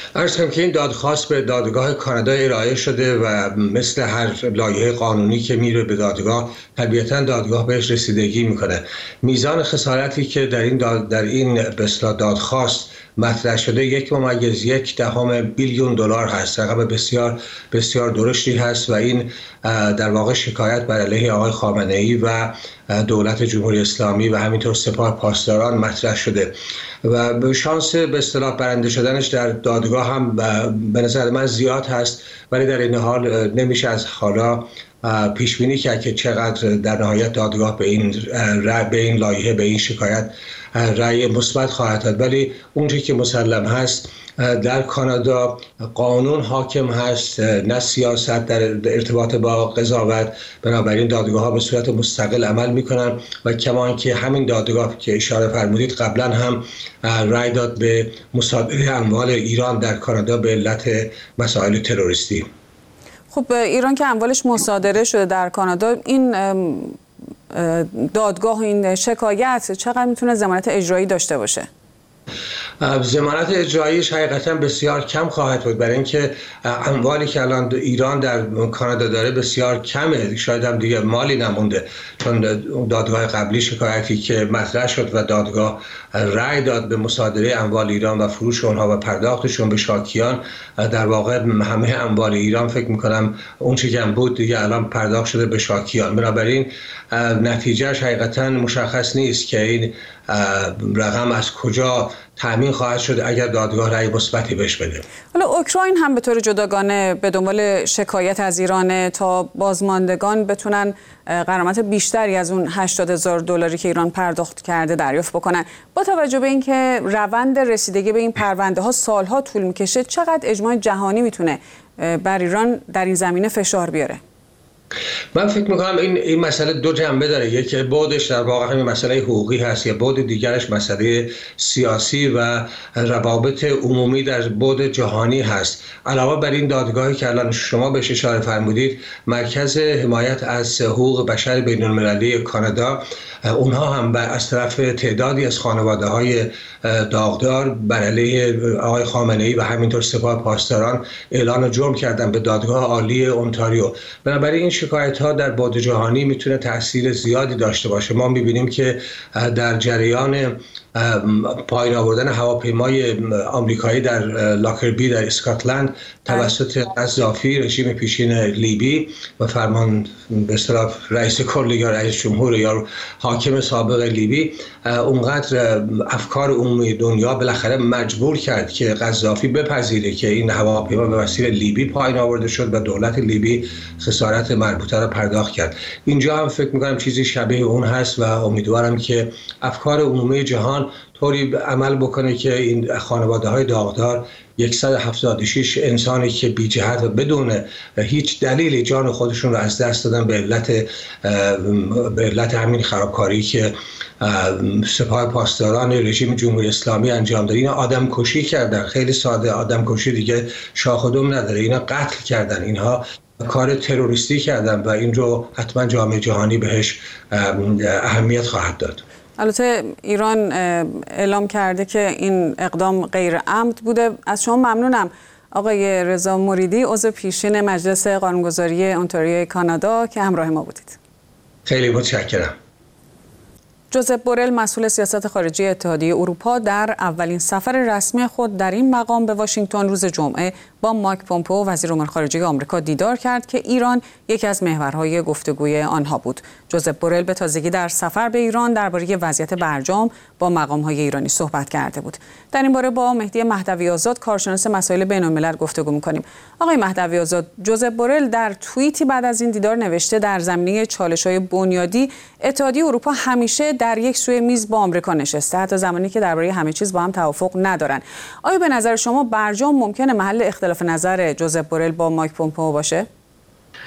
Speaker 7: عرض کنم که این دادخواست به دادگاه کانادا ارائه شده و مثل هر لایحه قانونی که میره به دادگاه، طبیعتاً دادگاه بهش رسیدگی میکنه. میزان خسارتی که در این به اصطلاح دادخواست مطرح شده 1.1 بیلیون دلار هست. رقم بسیار بسیار درشتی هست و این در واقع شکایت بر علیه آقای خامنه‌ای و دولت جمهوری اسلامی و همینطور سپاه پاسداران مطرح شده و شانس به اصطلاح برنده شدنش در دادگاه هم به نظر من زیاد هست، ولی در این حال نمیشه از حالا پیش بینی کرد که چقدر در نهایت دادگاه به این لایحه، به این شکایت رأی مثبت خواهد داد. ولی اونچه که مسلم هست در کانادا قانون حاکم هست، نه سیاست در ارتباط با قضاوت. بنابراین دادگاه ها به صورت مستقل عمل میکنن و کما اینکه همین دادگاه که اشاره فرمودید قبلا هم رأی داد به مصادره اموال ایران در کانادا به علت مسائل تروریستی.
Speaker 2: خب ایران که اموالش مصادره شده در کانادا، این دادگاه و این شکایت چقدر میتونه ضمانت اجرایی داشته باشه؟
Speaker 7: ضمانت اجراییش حقیقتا بسیار کم خواهد بود، برای اینکه اموالی که الان ایران در کانادا داره بسیار کمه، شاید هم دیگه مالی نمونده، چون دادگاه قبلی شکایتی که مطرح شد و دادگاه رأی داد به مصادره اموال ایران و فروش اونها و پرداختشون به شاکیان، در واقع همه اموال ایران فکر میکنم اون چه که بود دیگه الان پرداخت شده به شاکیان. بنابراین نتیجهش حقیقتا مشخص نیست که این رقم از کجا تامین خواهد شد اگر دادگاه رأی مثبتی بهش بده.
Speaker 2: حالا اوکراین هم به طور جداگانه به دنبال شکایت از ایران تا بازماندگان بتونن غرامت بیشتری از اون $80,000 که ایران پرداخت کرده دریافت بکنن. با توجه به اینکه روند رسیدگی به این پرونده ها سالها طول میکشه، چقدر اجماع جهانی میتونه بر ایران در این زمینه فشار بیاره؟
Speaker 7: من فکر میکنم این مسئله دو جنبه داره. یکی بعدش در واقع همین مسئله حقوقی هست، یا بعد دیگرش مسئله سیاسی و روابط عمومی در بعد جهانی هست. علاوه بر این دادگاهی که الان شما بهش اشاره فرمودید، مرکز حمایت از حقوق بشر بین المللی کانادا، اونها هم از طرف تعدادی از خانواده‌های داغدار بر علیه آقای خامنه‌ای و همینطور سپاه پاسداران اعلان جرم کردن به دادگاه عالی اونتاریو. بنابراین این شکایت‌ها در بعد جهانی میتونه تاثیر زیادی داشته باشه. ما می‌بینیم که در جریان پایین آوردن هواپیمای آمریکایی در لاکربی در اسکاتلند توسط قذافی، رژیم پیشین لیبی و فرمان به اصطلاح رئیس کل یا رئیس جمهور یا حاکم سابق لیبی، اونقدر افکار عمومی دنیا بالاخره مجبور کرد که قذافی بپذیره که این هواپیما به وسیله لیبی پایین آورده شد و دولت لیبی خسارت مربوطه را پرداخت کرد. اینجا هم فکر می‌کنم چیزی شبیه اون هست و امیدوارم که افکار عمومی جهان طوری عمل بکنه که این خانواده‌های داغدار، 176 انسانی که بی جهت و بدون هیچ دلیلی جان خودشون رو از دست دادن به علت همین خرابکاری که سپاه پاسداران رژیم جمهوری اسلامی انجام داد. اینا آدم کشی کردن، خیلی ساده، آدم کشی دیگه شاخ و دم نداره، اینا قتل کردن، اینها کار تروریستی کردن و این رو حتما جامعه جهانی بهش اهمیت خواهد داد.
Speaker 2: البته ایران اعلام کرده که این اقدام غیر عمد بوده. از شما ممنونم آقای رضا مریدی، عضو پیشین مجلس قانونگذاری اونتاریوی کانادا که همراه ما بودید.
Speaker 7: خیلی متشکرم.
Speaker 2: جوزپ بورل، مسئول سیاست خارجی اتحادیه اروپا، در اولین سفر رسمی خود در این مقام به واشنگتن روز جمعه با مایک پومپئو وزیر امور خارجه آمریکا دیدار کرد که ایران یکی از محورهای گفتگوی آنها بود. جوزپ بورل به تازگی در سفر به ایران درباره وضعیت برجام با مقام‌های ایرانی صحبت کرده بود. در این باره با مهدی مهدوی آزاد، کارشناس مسائل بین‌الملل گفتگو می‌کنیم. آقای مهدوی آزاد، جوزپ بورل در توییتی بعد از این دیدار نوشته در زمینه چالش‌های بنیادی اتحادیه اروپا همیشه در یک سوی میز با آمریکا نشسته، حتی زمانی که درباره همه چیز با هم توافق ندارن. آیا به نظر شما برجام ممکنه محل اختلاف نظر جوزپ بورل با مایک پومپئو باشه؟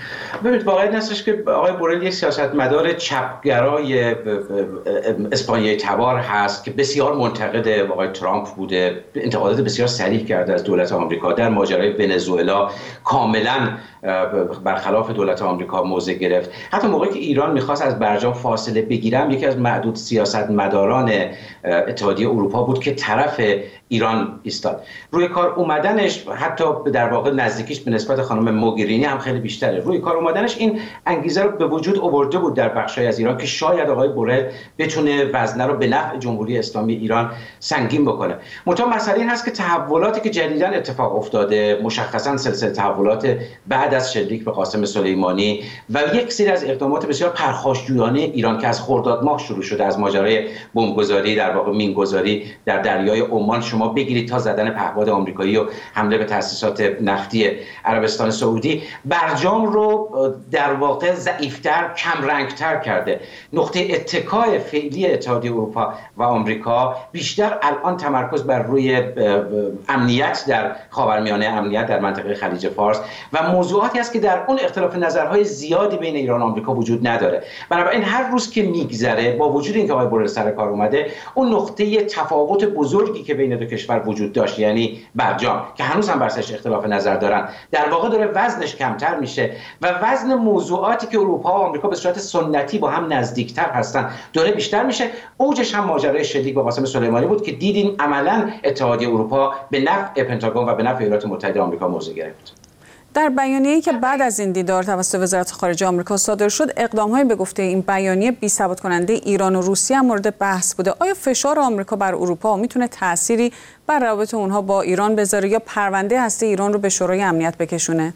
Speaker 8: ببینید واقعا هستش که آقای بورل یک سیاستمدار چپگرای اسپانیایی تبار هست که بسیار منتقد آقای ترامپ بوده، انتقادات بسیار صریح کرده از دولت آمریکا. در ماجرای ونزوئلا کاملا برخلاف دولت آمریکا موضع گرفت. حتی موقعی که ایران میخواست از برجام فاصله بگیرم، یکی از معدود سیاستمداران اتحادیه اروپا بود که طرف ایران ایستاد. روی کار اومدنش، حتی در واقع نزدیکیش به نسبت خانم موگرینی هم خیلی بیشتره. روی کار اومدنش این انگیزه رو به وجود آورده بود در بخشای از ایران که شاید آقای بورل بتونه وزنه رو به نفع جمهوری اسلامی ایران سنگین بکنه. منتها مسئله این هست که تحولاتی که جدیداً اتفاق افتاده، مشخصاً سلسله تحولات بعد از شلیک به قاسم سلیمانی و یک سری از اقدامات بسیار پرخاشجویانه ایران که از خرداد ماه شروع شده، از ماجرای بمبگذاری، در واقع مینگذاری در دریای عمان شما بگیرید تا زدن پهپاد آمریکایی و حمله به تأسیسات نفتی عربستان سعودی، برجام رو در واقع ضعیف‌تر، کم رنگ‌تر کرده. نقطه اتکای فعلی اتحادیه اروپا و آمریکا بیشتر الان تمرکز بر روی امنیت در خاورمیانه، امنیت در منطقه خلیج فارس و موضوعاتی است که در اون اختلاف نظرهای زیادی بین ایران و آمریکا وجود نداره. بنابراین هر روز که میگذره، با وجود اینکه آقای بورل سر کار اومده، اون نقطه تفاوت بزرگی که بین دو کشور وجود داشت، یعنی برجام که هنوز هم برسش اختلاف نظر دارن، در واقع داره وزنش کمتر میشه و وزن موضوعاتی که اروپا و آمریکا به صورت سنتی با هم نزدیکتر هستن داره بیشتر میشه. اوجش هم ماجرای شلیک به قاسم سلیمانی بود که دیدیم عملاً اتحادیه اروپا به نفع پنتاگون و به نفع ایالات متحده آمریکا موضع گرفت.
Speaker 2: در بیانیه‌ای که بعد از این دیدار توسط وزارت خارجه آمریکا صادر شد، اقدام‌های به گفته این بیانیه بی‌ثبات کننده ایران و روسیه هم مورد بحث بوده. آیا فشار آمریکا بر اروپا میتونه تأثیری بر روابط اونها با ایران بذاره یا پرونده هسته ایران رو به شورای امنیت بکشونه؟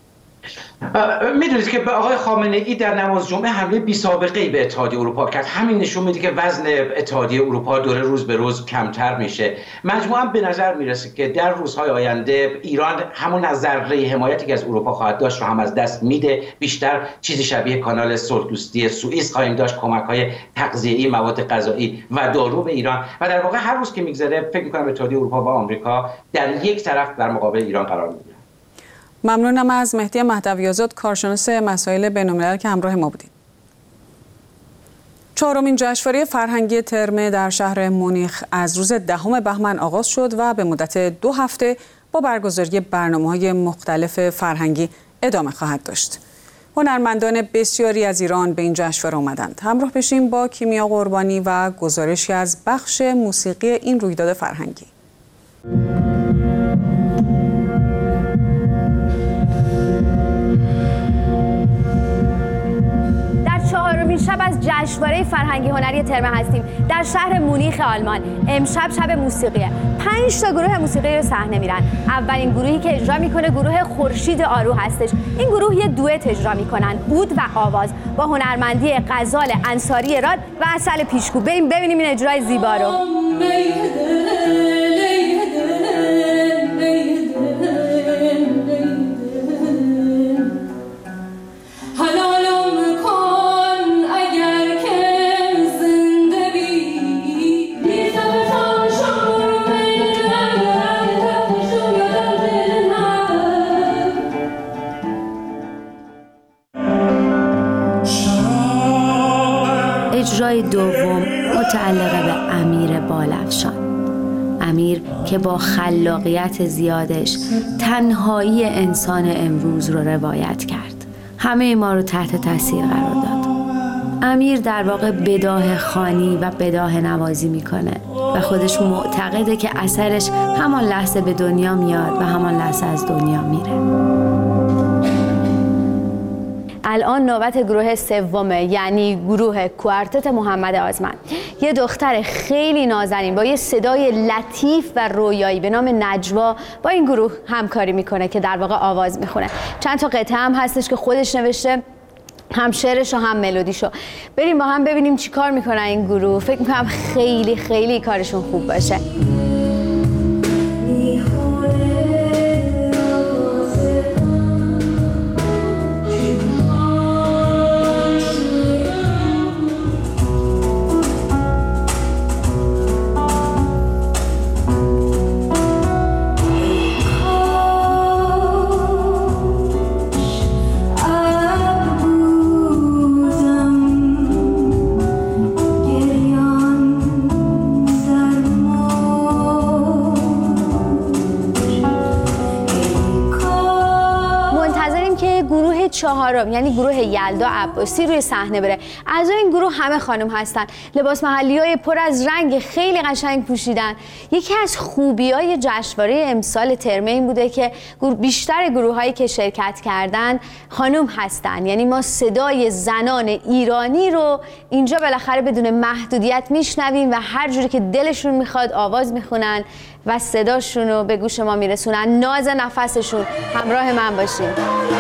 Speaker 8: میدونید که آقای خامنه ای در نماز جمعه حمله بی سابقه ای به اتحادیه اروپا کرد. همین نشون میده که وزن اتحادیه اروپا داره روز به روز کمتر میشه. مجموعاً به نظر میرسه که در روزهای آینده ایران همون از ذره حمایتی که از اروپا خواهد داشت رو هم از دست میده. بیشتر چیزی شبیه کانال صلح‌دوستی سوئیس خواهیم داشت، کمک‌های تغذیه‌ای، مواد غذایی و دارو به ایران و در واقع هر روز که میگذره فکر می‌کنم اتحادیه اروپا و آمریکا در یک طرف در مقابل ایران قرار میگیرن.
Speaker 2: ممنونم از مهدی مهدوی‌آزاد، کارشناس مسائل بین‌الملل که همراه ما بودید. چهارمین جشنواره فرهنگی ترم در شهر مونیخ از روز 10 بهمن آغاز شد و به مدت 2 هفته با برگزاری برنامه‌های مختلف فرهنگی ادامه خواهد داشت. هنرمندان بسیاری از ایران به این جشنواره آمدند. همراه بشیم با کیمیا قربانی و گزارشی از بخش موسیقی این رویداد فرهنگی.
Speaker 10: شب از جشنواره فرهنگی هنری ترم هستیم در شهر مونیخ آلمان. امشب شب موسیقیه. 5 تا گروه موسیقی رو صحنه میرن. اولین گروهی که اجرا میکنه گروه خورشید آرو هستش. این گروه یه دوئت اجرا میکنن، عود و آواز، با هنرمندی غزال انصاری راد و عسل پیشگو. بریم ببینیم این اجرای زیبا رو.
Speaker 9: اجرای دوم متعلق به امیر بالفشان. امیر که با خلاقیت زیادش تنهایی انسان امروز رو روایت کرد. همه ما رو تحت تاثیر قرار داد. امیر در واقع بداهه خوانی و بداهه نوازی میکنه و خودش معتقده که اثرش همان لحظه به دنیا میاد و همان لحظه از دنیا میره.
Speaker 10: الان نوبت گروه سومه، یعنی گروه کوارتت محمد آزمند. یه دختر خیلی نازنین با یه صدای لطیف و رویایی به نام نجوا با این گروه همکاری میکنه که در واقع آواز میخونه. چند تا قطعه هم هستش که خودش نوشته، هم شعرش و هم ملودیشو. بریم با هم ببینیم چی کار میکنن این گروه. فکر میکنم خیلی خیلی کارشون خوب باشه. چهارم یعنی گروه یلدا عباسی روی صحنه بره. اعضای این گروه همه خانم هستن، لباس محلی‌های پر از رنگ خیلی قشنگ پوشیدن. یکی از خوبی‌های جشنواره امسال ترمه این بوده که بیشتر گروه‌هایی که شرکت کردن خانم هستن، یعنی ما صدای زنان ایرانی رو اینجا بالاخره بدون محدودیت میشنویم و هر جوری که دلشون میخواد آواز میخونن و صداشون رو به گوش ما میرسونن. ناز نفسشون. همراه من باشین.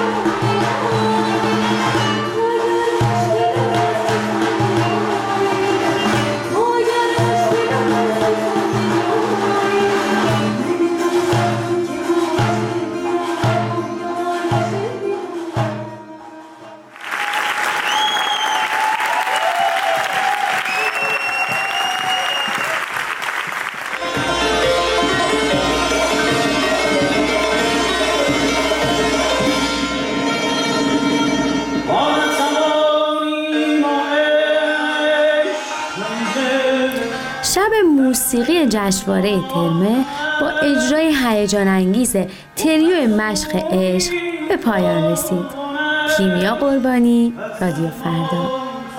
Speaker 10: موسیقی جشنواره ترمه با اجرای هیجان انگیز تریو مشق عشق به پایان رسید. کیمیا قربانی، رادیو فردا.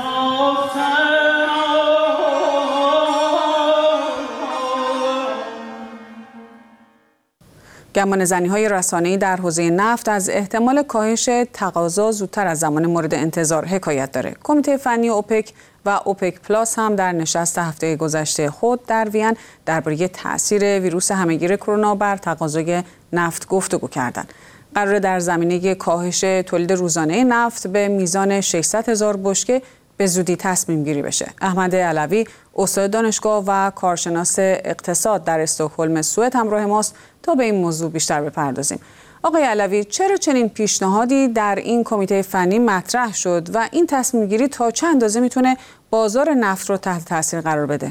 Speaker 2: گمانه‌زنی‌های رسانه‌ای در حوزه نفت از احتمال کاهش تقاضا زودتر از زمان مورد انتظار حکایت داره. کمیته فنی اوپک و اوپک پلاس هم در نشست هفته گذشته خود در وین درباره تأثیر ویروس همه‌گیر کرونا بر تقاضای نفت گفتگو کردند. قرار در زمینه کاهش تولید روزانه نفت به میزان 600,000 بشکه به زودی تصمیم گیری بشه. احمد علوی، استاد دانشگاه و کارشناس اقتصاد در استکهلم سوئد همراه ماست تا به این موضوع بیشتر بپردازیم. آقای علوی، چرا چنین پیشنهادی در این کمیته فنی مطرح شد و این تصمیم گیری تا چه اندازه میتونه بازار نفت رو تحت تاثیر قرار بده؟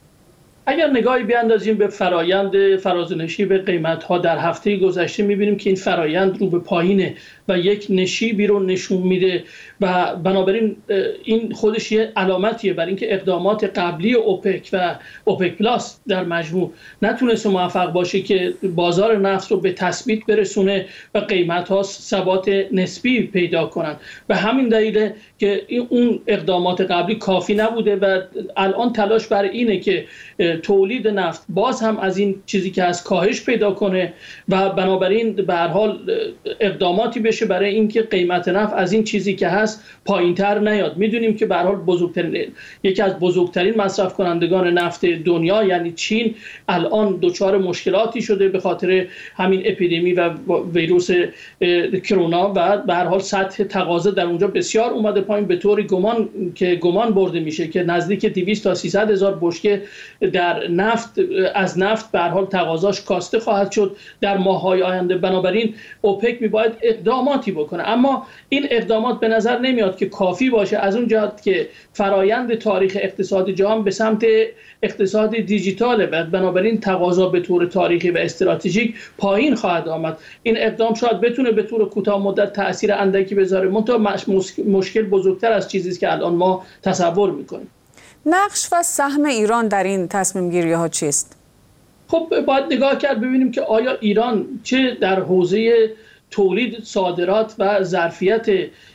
Speaker 11: اگر نگاهی بیاندازیم به فرایند فرازنشیب قیمت‌ها در هفته گذشته می‌بینیم که این فرایند رو به پایینه و یک نشیبی رو نشون میده و بنابراین این خودش یه علامتیه بر اینکه اقدامات قبلی اوپک و اوپک پلاس در مجموع نتونست موفق باشه که بازار نفت رو به تثبیت برسونه و قیمت‌ها ثبات نسبی پیدا کنن. به همین دلیله که اون اقدامات قبلی کافی نبوده و الان تلاش بر اینه که تولید نفت باز هم از این چیزی که از کاهش پیدا کنه و بنابراین به هر حال اقداماتی بشه برای اینکه قیمت نفت از این چیزی که هست پایینتر نیاد. میدونیم که به هر حال یکی از بزرگترین مصرف کنندگان نفت دنیا یعنی چین الان دچار مشکلاتی شده به خاطر همین اپیدمی و ویروس کرونا و به هر حال سطح تقاضا در اونجا بسیار اومده پایین، به طوری گمان برده میشه که نزدیک 200 تا 300 هزار بشکه در نفت از نفت به هر حال تقاضاش کاسته خواهد شد در ماه‌های آینده. بنابراین اوپک میباید اقداماتی بکنه، اما این اقدامات به نظر نمیاد که کافی باشه از اون جهت که فرایند تاریخ اقتصاد جهان به سمت اقتصاد دیجیتاله و بنابراین تقاضا به طور تاریخی و استراتژیک پایین خواهد آمد. این اقدام شاید بتونه به طور کوتاه مدت تاثیر اندکی بذاره، منتها مشکل بزرگتر از چیزی است که الان ما تصور میکنیم.
Speaker 2: نقش و سهم ایران در این تصمیم گیری ها چیست؟
Speaker 11: خب باید نگاه کرد ببینیم که آیا ایران چه در حوزه تولید، صادرات و ظرفیت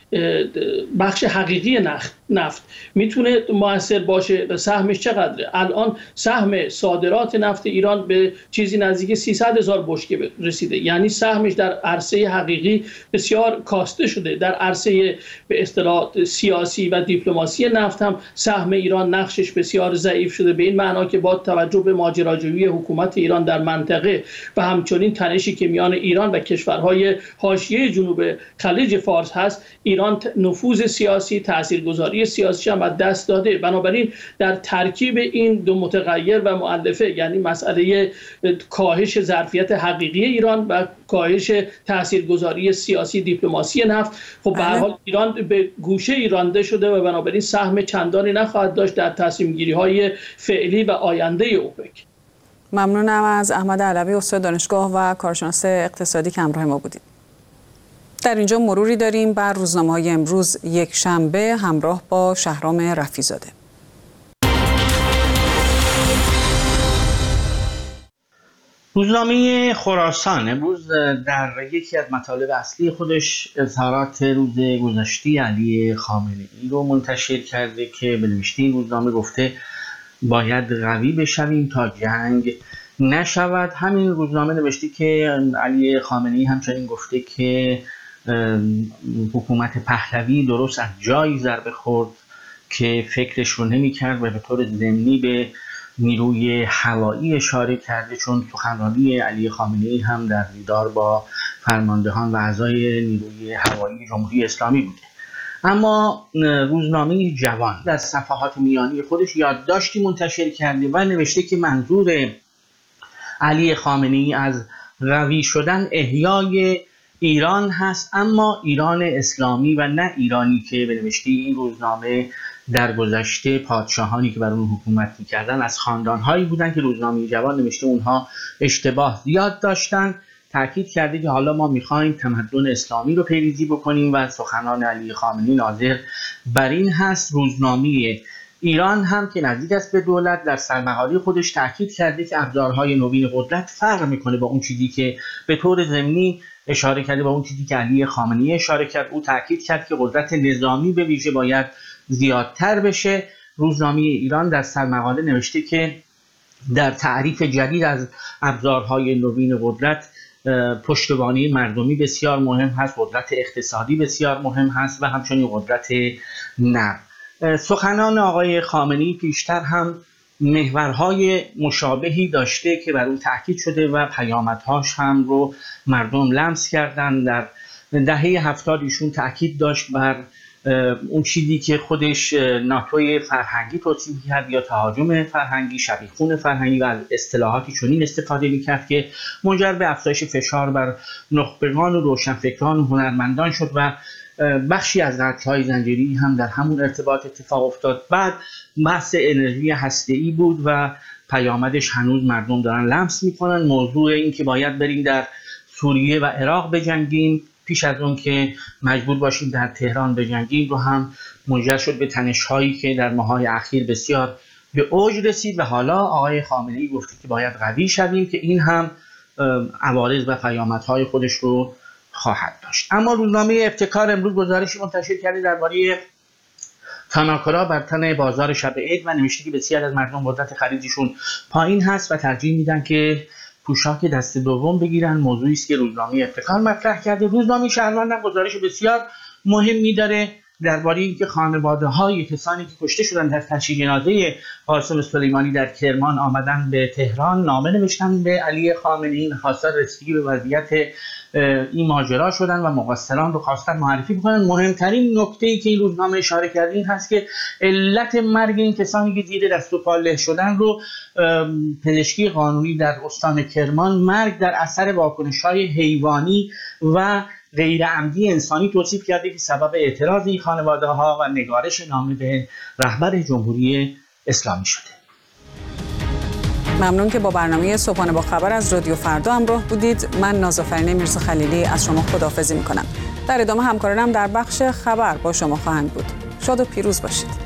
Speaker 11: بخش حقیقی نفت میتونه مؤثر باشه و سهمش چقدره. الان سهم صادرات نفت ایران به چیزی نزدیک 300 هزار بشکه رسیده، یعنی سهمش در عرصه حقیقی بسیار کاسته شده. در عرصه به اصطلاح سیاسی و دیپلماسی نفت هم سهم ایران نقشش بسیار ضعیف شده، به این معنا که با توجه به ماجراجویی حکومت ایران در منطقه و همچنین تنشی که میان ایران و کشورهای حاشیه جنوب خلیج فارس هست، ایران نفوذ سیاسی، تاثیرگذاری سیاسی هم از دست داده. بنابراین در ترکیب این دو متغیر و مؤلفه، یعنی مسئله کاهش ظرفیت حقیقی ایران و کاهش تاثیرگذاری سیاسی دیپلماسی نفت، خب به هر حال ایران به گوشه رانده شده و بنابراین سهم چندانی نخواهد داشت در تصمیم گیری های فعلی و آینده اوپک.
Speaker 2: ممنونم از احمد علوی، استاد دانشگاه و کارشناس اقتصادی که همراه ما بودید. در اینجا مروری داریم بر روزنامه‌های امروز یک شنبه همراه با شهرام
Speaker 12: روزنامه خراسان امروز در یکی از مطالب اصلی خودش اظهارات روز گذشته علی خامنه‌ای رو منتشر کرده که به نوشته این روزنامه گفته باید قوی بشویم تا جنگ نشود. همین روزنامه نوشته که علی خامنه‌ای همچنین گفته که حکومت پهلوی درست از جایی ضربه خورد که فکرش رو نمی‌کرد و به طور ضمنی به نیروی هوایی اشاره کرده، چون سخنرانی علی خامنه‌ای هم در دیدار با فرماندهان و اعضای نیروی هوایی جمهوری اسلامی بوده. اما روزنامه جوان در صفحات میانی خودش یادداشتی منتشر کرده و نوشته که منظور علی خامنه‌ای از قوی شدن احیای ایران هست، اما ایران اسلامی و نه ایرانی که به نوشته این روزنامه در گذشته پادشاهانی که بر اون حکومت می‌کردن از خاندان‌هایی بودن که روزنامه جوان نوشته اونها اشتباه زیاد داشتن. تاکید کرده که حالا ما می‌خوایم تمدن اسلامی رو پیریزی بکنیم و سخنان علی خامنه‌ای ناظر بر این هست. روزنامه ایران هم که نزدیک است به دولت در سرمقاله خودش تاکید کرده که ابزارهای نوین قدرت فرق می‌کنه با اون چیزی که به طور ضمنی اشاره کرده، با اون چیزی که علی خامنه‌ای اشاره کرد. او تاکید کرد که قدرت نظامی به ویژه باید زیادتر بشه. روزنامه ایران در سرمقاله نوشته که در تعریف جدید از ابزارهای نوین قدرت پشتوانه مردمی بسیار مهم هست، قدرت اقتصادی بسیار مهم هست و همچنین قدرت نرم. سخنان آقای خامنه‌ای پیشتر هم محورهای مشابهی داشته که بر اون تاکید شده و پیامدهاش هم رو مردم لمس کردن. در دهه 70 ایشون تاکید داشت بر اون چیزی که خودش ناتوی فرهنگی توصیف کرد یا تهاجم فرهنگی، شبیخون فرهنگی و اصطلاحاتی چنین استفاده می‌کرد که منجر به افزایش فشار بر نخبگان و روشنفکران و هنرمندان شد و بخشی از قطع‌های زنجیری هم در همون ارتباط اتفاق افتاد. بعد بحث انرژی هسته‌ای بود و پیامدش هنوز مردم دارن لمس میکنن. موضوع این که باید بریم در سوریه و عراق بجنگیم پیش از اون که مجبور باشیم در تهران بجنگیم رو هم منجر شد به تنش‌هایی که در ماه‌های اخیر بسیار به اوج رسید و حالا آقای خامنه‌ای گفته که باید قوی شویم که این هم عوارض و پیامدهای خودش رو خواهد داشت. اما روزنامه ابتکار امروز گزارشی منتشر کرده درباره تناکرها بر تن بازار شب عید و نوشته که بسیار از مردم قدرت خریدشون پایین هست و ترجیح میدن که پوشاک دست دوم بگیرن. موضوعی است که روزنامه ابتکار مطرح کرده. روزنامه شهروند هم گزارش بسیار مهمی داره درباره اینکه خانواده‌های کسانی که کشته شدن در تشییع جنازه قاسم سلیمانی در کرمان آمدن به تهران، نامه نوشتن به علی خامنه‌ای، خواستار رسیدگی به وضعیت این ماجرا شدن و مقصران رو خواستن معرفی بکنن. مهمترین نکته‌ای که این روزنامه اشاره کرده این هست که علت مرگ این کسانی که زیر دست و پا له شدن رو پزشکی قانونی در استان کرمان مرگ در اثر واکنش‌های حیوانی و غیر عمدی انسانی توصیف کرده که سبب اعتراض این خانواده‌ها و نگارش نامه به رهبر جمهوری اسلامی شده.
Speaker 2: ممنون که با برنامه صبحانه با خبر از رادیو فردا همراه بودید. من نازافرین میرزا خلیلی از شما خداحافظی میکنم. در ادامه همکارانم در بخش خبر با شما خواهند بود. شاد و پیروز باشید.